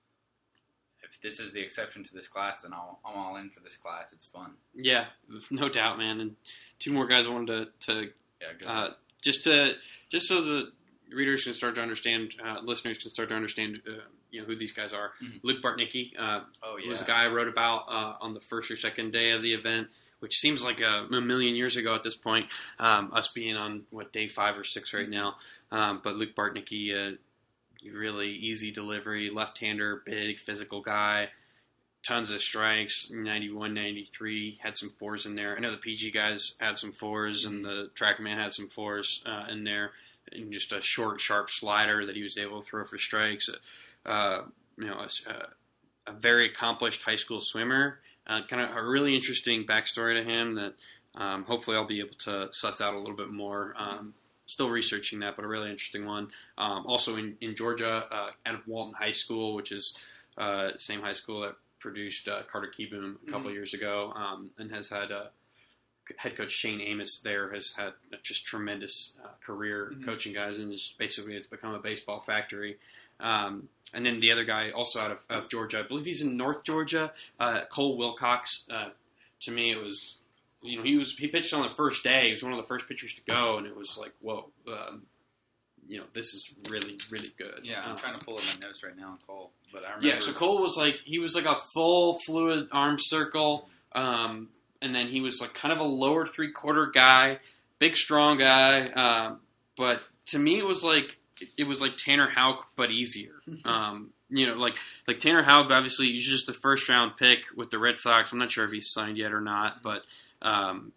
if this is the exception to this class, then I'll, I'm all in for this class. It's fun. Yeah, no doubt, man. And two more guys I wanted to, to Yeah, good. uh, just to just so the readers can start to understand, uh, listeners can start to understand, uh, you know, who these guys are. Mhm. Luke Bartnicki uh, oh, yeah. was a guy I wrote about uh, on the first or second day of the event, which seems like a, a million years ago at this point. Um, us being on what day five or six right now, um, but Luke Bartnicki, uh, really easy delivery, left-hander, big physical guy. Tons of strikes, ninety-one, ninety-three, had some fours in there. I know the P G guys had some fours, and the TrackMan had some fours uh, in there. And just a short, sharp slider that he was able to throw for strikes. Uh, you know, a, a very accomplished high school swimmer. Uh, kind of a really interesting backstory to him that um, hopefully I'll be able to suss out a little bit more. Um, still researching that, but a really interesting one. Um, also in, in Georgia, uh, out of Walton High School, which is uh, the same high school that produced uh, Carter Keyboom a couple Mhm. years ago, um, and has had uh, head coach Shane Amos there has had a just tremendous uh, career Mhm. coaching guys, and just basically it's become a baseball factory. Um, and then the other guy, also out of, of Georgia, I believe he's in North Georgia, uh, Cole Wilcox. Uh, to me, it was, you know, he was he pitched on the first day. He was one of the first pitchers to go, and it was like, whoa, um, you know, this is really, really good. Yeah, I'm Uh, trying to pull up my notes right now on Cole, but I remember. yeah, so Cole was like, he was like a full fluid arm circle, um, and then he was like kind of a lower three quarter guy, big strong guy, um, but to me it was like, it was like Tanner Houck, but easier. Um, you know, like, like Tanner Houck, obviously he's just the first round pick with the Red Sox. I'm not sure if he's signed yet or not, but, um,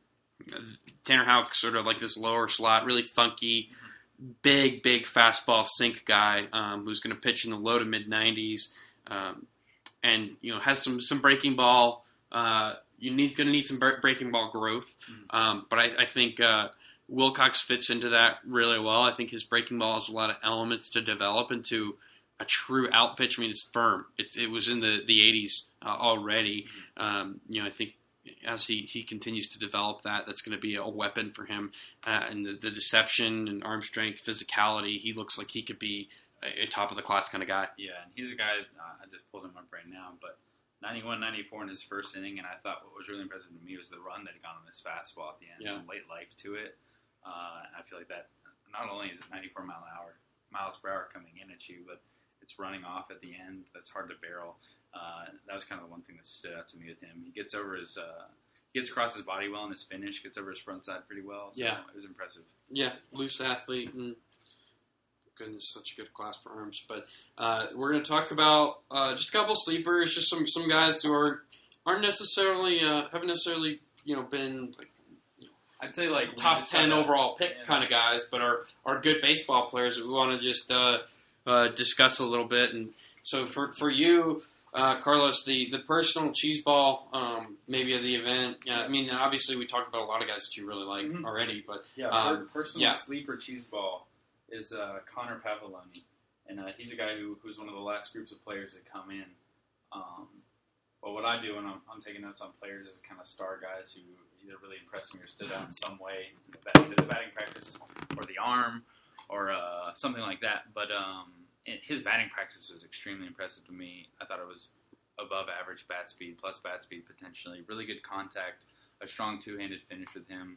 Tanner Houck sort of like this lower slot, really funky, big, big fastball sink guy um, who's going to pitch in the low to mid nineties, um, and you know has some some breaking ball. Uh, you need going to need some breaking ball growth, um, but I, I think uh, Wilcox fits into that really well. I think his breaking ball has a lot of elements to develop into a true out pitch. I mean, it's firm. It, it was in the the eighties uh, already. Um, you know, I think. As he, he continues to develop that, that's going to be a weapon for him. Uh, and the, the deception and arm strength, physicality, he looks like he could be a, a top-of-the-class kind of guy. Yeah, and he's a guy, uh, I just pulled him up right now, but ninety-one ninety-four in his first inning, and I thought what was really impressive to me was the run that he got on this fastball at the end. Yeah. Some late life to it. Uh, and I feel like that, not only is it ninety-four mile an hour, miles per hour coming in at you, but it's running off at the end. That's hard to barrel. Uh, that was kind of the one thing that stood out to me with him. He gets over his, uh, he gets across his body well in his finish, gets over his front side pretty well. So Yeah. it was impressive. Yeah, loose athlete, and goodness, such a good class for arms. But uh, we're going to talk about uh, just a couple sleepers, just some some guys who are aren't necessarily uh, haven't necessarily you know been like I'd say like top ten had a- overall pick yeah. kind of guys, but are are good baseball players that we want to just uh, uh, discuss a little bit. And so for for you. Uh, Carlos, the, the personal cheese ball, um, maybe of the event. Yeah, I mean, obviously we talked about a lot of guys that you really like Mhm. already, but Yeah, Um, per- personal yeah. sleeper cheese ball is uh, Connor Pavoloni, and uh, he's a guy who, who's one of the last groups of players that come in. Um, but what I do when I'm, I'm taking notes on players is kind of star guys who either really impressed me or stood out in some way, either the batting practice or the arm or uh, something like that. But um, it, his batting practice was extremely impressive to me. I thought it was above average bat speed, plus bat speed potentially. Really good contact, a strong two-handed finish with him.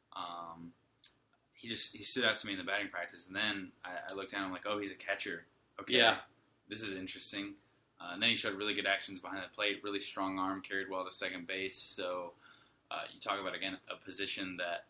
Um, he just he stood out to me in the batting practice, and then I, I looked down and I'm like, oh, he's a catcher. Okay, Yeah. this is interesting. Uh, and then he showed really good actions behind the plate, really strong arm, carried well to second base. So uh, you talk about, again, a position that,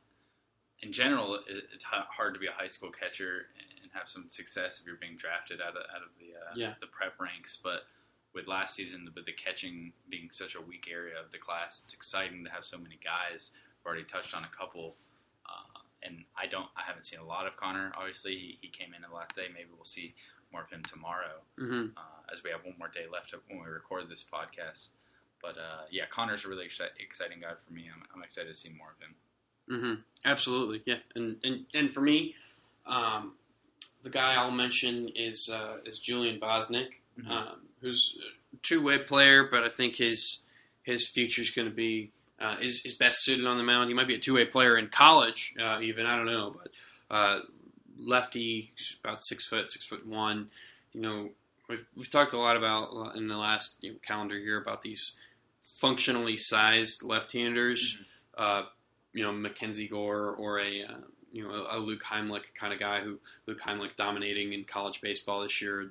in general, it, it's h- hard to be a high school catcher and have some success if you're being drafted out of out of the uh, Yeah. the prep ranks. But with last season, with the catching being such a weak area of the class, it's exciting to have so many guys. We've already touched on a couple. Uh, and I don't, I haven't seen a lot of Connor. Obviously, he, he came in the last day. Maybe we'll see more of him tomorrow, mm-hmm. uh, as we have one more day left when we record this podcast. But uh, yeah, Connor's a really exci- exciting guy for me. I'm, I'm excited to see more of him. Mm-hmm. Absolutely, yeah. And and and for me, um, the guy I'll mention is uh, is Julian Bosnick, Mm-hmm. um, who's a two-way player, but I think his his future is going to be uh, is is best suited on the mound. He might be a two-way player in college, uh, even I don't know, but uh, lefty, about six foot, six foot one. You know, we've we've talked a lot about in the last you know, calendar year about these functionally sized left-handers. Mm-hmm. Uh, you know, Mackenzie Gore or a uh, you know a Luke Heimlich kind of guy who Luke Heimlich dominating in college baseball this year.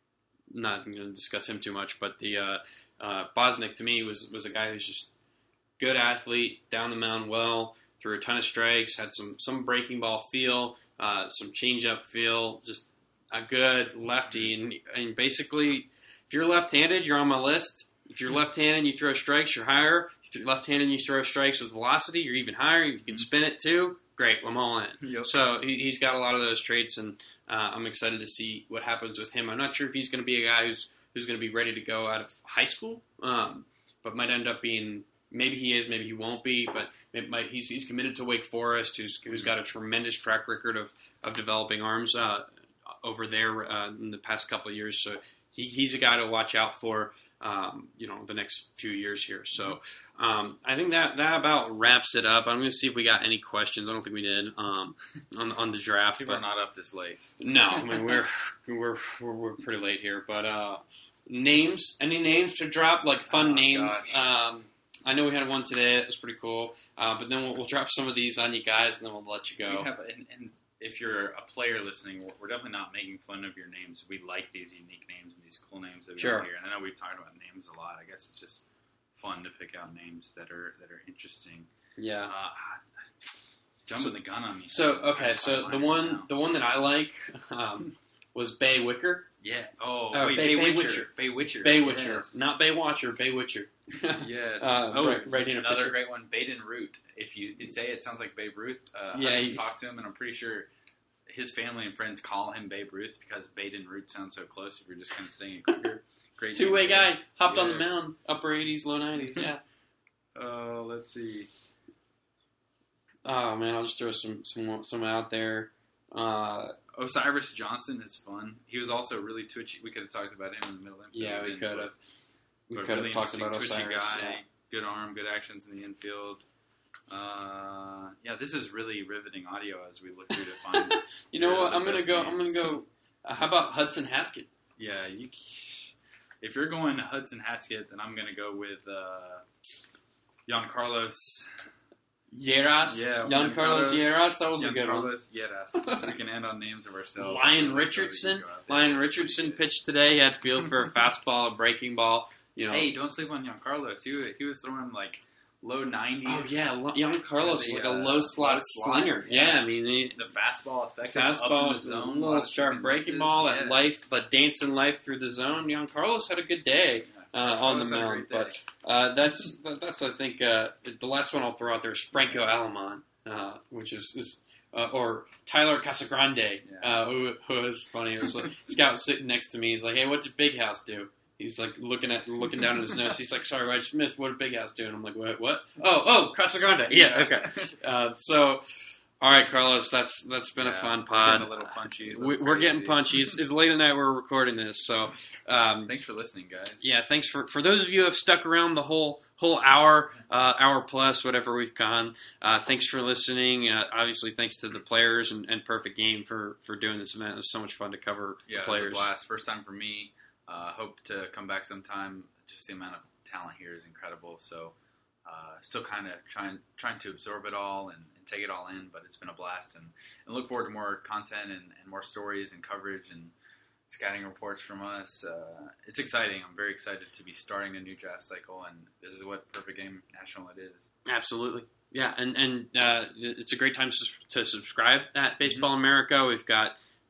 Not going to discuss him too much, but the uh, uh, Bosnick to me was was a guy who's just good athlete, down the mound well, threw a ton of strikes, had some some breaking ball feel, uh, some changeup feel, just a good lefty. And, and basically, if you're left-handed, you're on my list. If you're left-handed and you throw strikes, you're higher. If you're left-handed and you throw strikes with velocity, you're even higher. If you can spin it too, great, I'm all in. Yep. So he, he's got a lot of those traits, and uh, I'm excited to see what happens with him. I'm not sure if he's going to be a guy who's who's going to be ready to go out of high school, um, but might end up being. Maybe he is, maybe he won't be, but it might, he's he's committed to Wake Forest, who's who's got a tremendous track record of of developing arms uh, over there uh, in the past couple of years. So he, he's a guy to watch out for. Um, you know, the next few years here. So um, I think that, that about wraps it up. I'm going to see if we got any questions. I don't think we did um, on on the draft. People but are not up this late. No, I mean we're we're we're, we're pretty late here. But uh, names, any names to drop? Like fun Oh, names. gosh. Um, I know we had one today. It was pretty cool. Uh, but then we'll, we'll drop some of these on you guys, and then we'll let you go. We have, and, and if you're a player listening, we're definitely not making fun of your names. We like these unique names and these cool names that we Sure. have here. And I know we've talked about names a lot. I guess it's just fun to pick out names that are that are interesting. Yeah. Uh, jumping So- the gun on me. So I'm trying okay, to so find the mine one now. the one that I like um, was Bay Wicker. Yeah. Oh, Oh, wait, Bay- Bay, Bay Witcher. Witcher. Bay Witcher. Bay Witcher, Yes. not Bay Watcher, Bay Witcher. Yes. Uh, oh, right- right in a another picture. great one, Baden Root. If you, you say it sounds like Babe Ruth, uh, Yeah, I've he- talked to him, and I'm pretty sure his family and friends call him Babe Ruth because Baden Root sounds so close. If you're just kind of saying it quicker, great. Two way name. guy, hopped on the Yes. mound, upper eighties, low nineties. Yeah. Oh, let's see. Oh man, I'll just throw some some some out there. Uh, Osiris Johnson is fun. He was also really twitchy. We could have talked about him in the middle infield. yeah, we didn't, could but- have. We but could really have talked interesting, about twitchy Osiris. guy, Yeah. good arm, good actions in the infield. Uh, yeah, this is really riveting audio as we look through to find. You know Yeah, what? the I'm gonna best go. I'm gonna names. go. Uh, how about Hudson Haskett? Yeah, you. If you're going to Hudson Haskett, then I'm gonna go with uh, Jan Carlos. Yeras. Yeah, Jan Carlos Carlos- Yeras. That was Jan a good one. Carlos, Yes, so we can end on names of ourselves. Lion So Richardson. we can go out there. Lion That's Richardson pretty good. pitched today. He had feel for a fastball, a breaking ball. You know. Hey, don't sleep on Jan Carlos. He was, he was throwing like low nineties. Oh yeah, Lo- Jan Carlos is The, like a uh, low slot low slot, slinger. yeah. Yeah, I mean he, The fastball effective fastball, up in was the a zone, little lots of sharp swing breaking misses. ball, that Yeah. life, that dancing life through the zone. Jan Carlos had a good day uh, on the Carlos had a mound, great but uh, that's that- that's I think uh, the last one I'll throw out there is Franco Alamon, uh, which is, is uh, or Tyler Casagrande, Yeah. uh, who, who was funny. It was like scout sitting next to me. He's like, "Hey, what did Big House do?" He's like looking at looking down at his nose. He's like, "Sorry, I just missed. What did Big House do?" And I'm like, "What? What? Oh, oh, Casagrande. Yeah, okay." Uh, so, all right, Carlos, that's that's been a Yeah, fun we're pod. getting a little punchy. a little We, we're getting crazy. punchy. It's, it's late at night. We're recording this, so um, Thanks for listening, guys. yeah. Thanks for for those of you who have stuck around the whole whole hour, uh, hour plus, whatever we've gone. Uh, thanks for listening. Uh, obviously, thanks to the players and, and Perfect Game for for doing this event. It was so much fun to cover Yeah, the it was a players. blast. First time for me. Uh, hope to come back sometime. Just the amount of talent here is incredible. So, uh, still kind of trying trying to absorb it all and, and take it all in. But it's been a blast, and, and look forward to more content and, and more stories and coverage and scouting reports from us. Uh, it's exciting. I'm very excited to be starting a new draft cycle, and this is what Perfect Game National it is. Absolutely. Yeah, and and uh, it's a great time to, to subscribe at Baseball Mm-hmm. America. We've got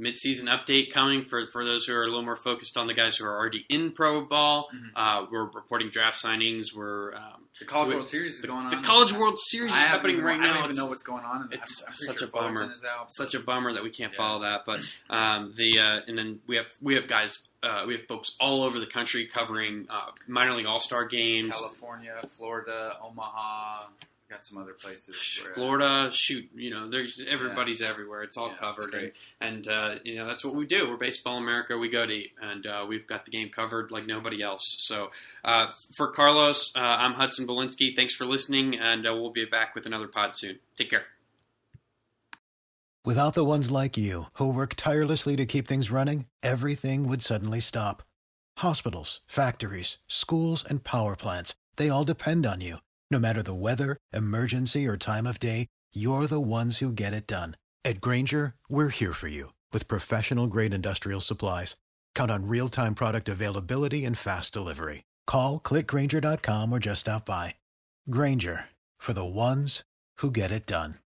midseason update coming for, for those who are a little more focused on the guys who are already in pro ball. Mhm. Uh, we're reporting draft signings. We're um, The College we- World Series is the, going on. the College World Series I is haven't happening even- right I now. don't even It's- know what's going on. it's I'm, I'm such pretty sure a bummer. Fullerton Is out. Such a bummer that we can't Yeah. follow that, but um, the uh, and then we have we have guys uh, we have folks all over the country covering uh, minor league all star games. California, Florida, Omaha. Got some other places. Where, Florida, shoot, you know, there's everybody's everywhere. It's all Yeah, covered, it's great. and, and uh, you know that's what we do. We're Baseball America. We go deep, and uh, we've got the game covered like nobody else. So, uh, for Carlos, uh, I'm Hudson Belinsky. Thanks for listening, and uh, we'll be back with another pod soon. Take care. Without the ones like you, who work tirelessly to keep things running, everything would suddenly stop. Hospitals, factories, schools, and power plants, they all depend on you. No matter the weather, emergency, or time of day, you're the ones who get it done. At Grainger, we're here for you with professional-grade industrial supplies. Count on real-time product availability and fast delivery. Call, click Grainger dot com, or just stop by. Grainger, for the ones who get it done.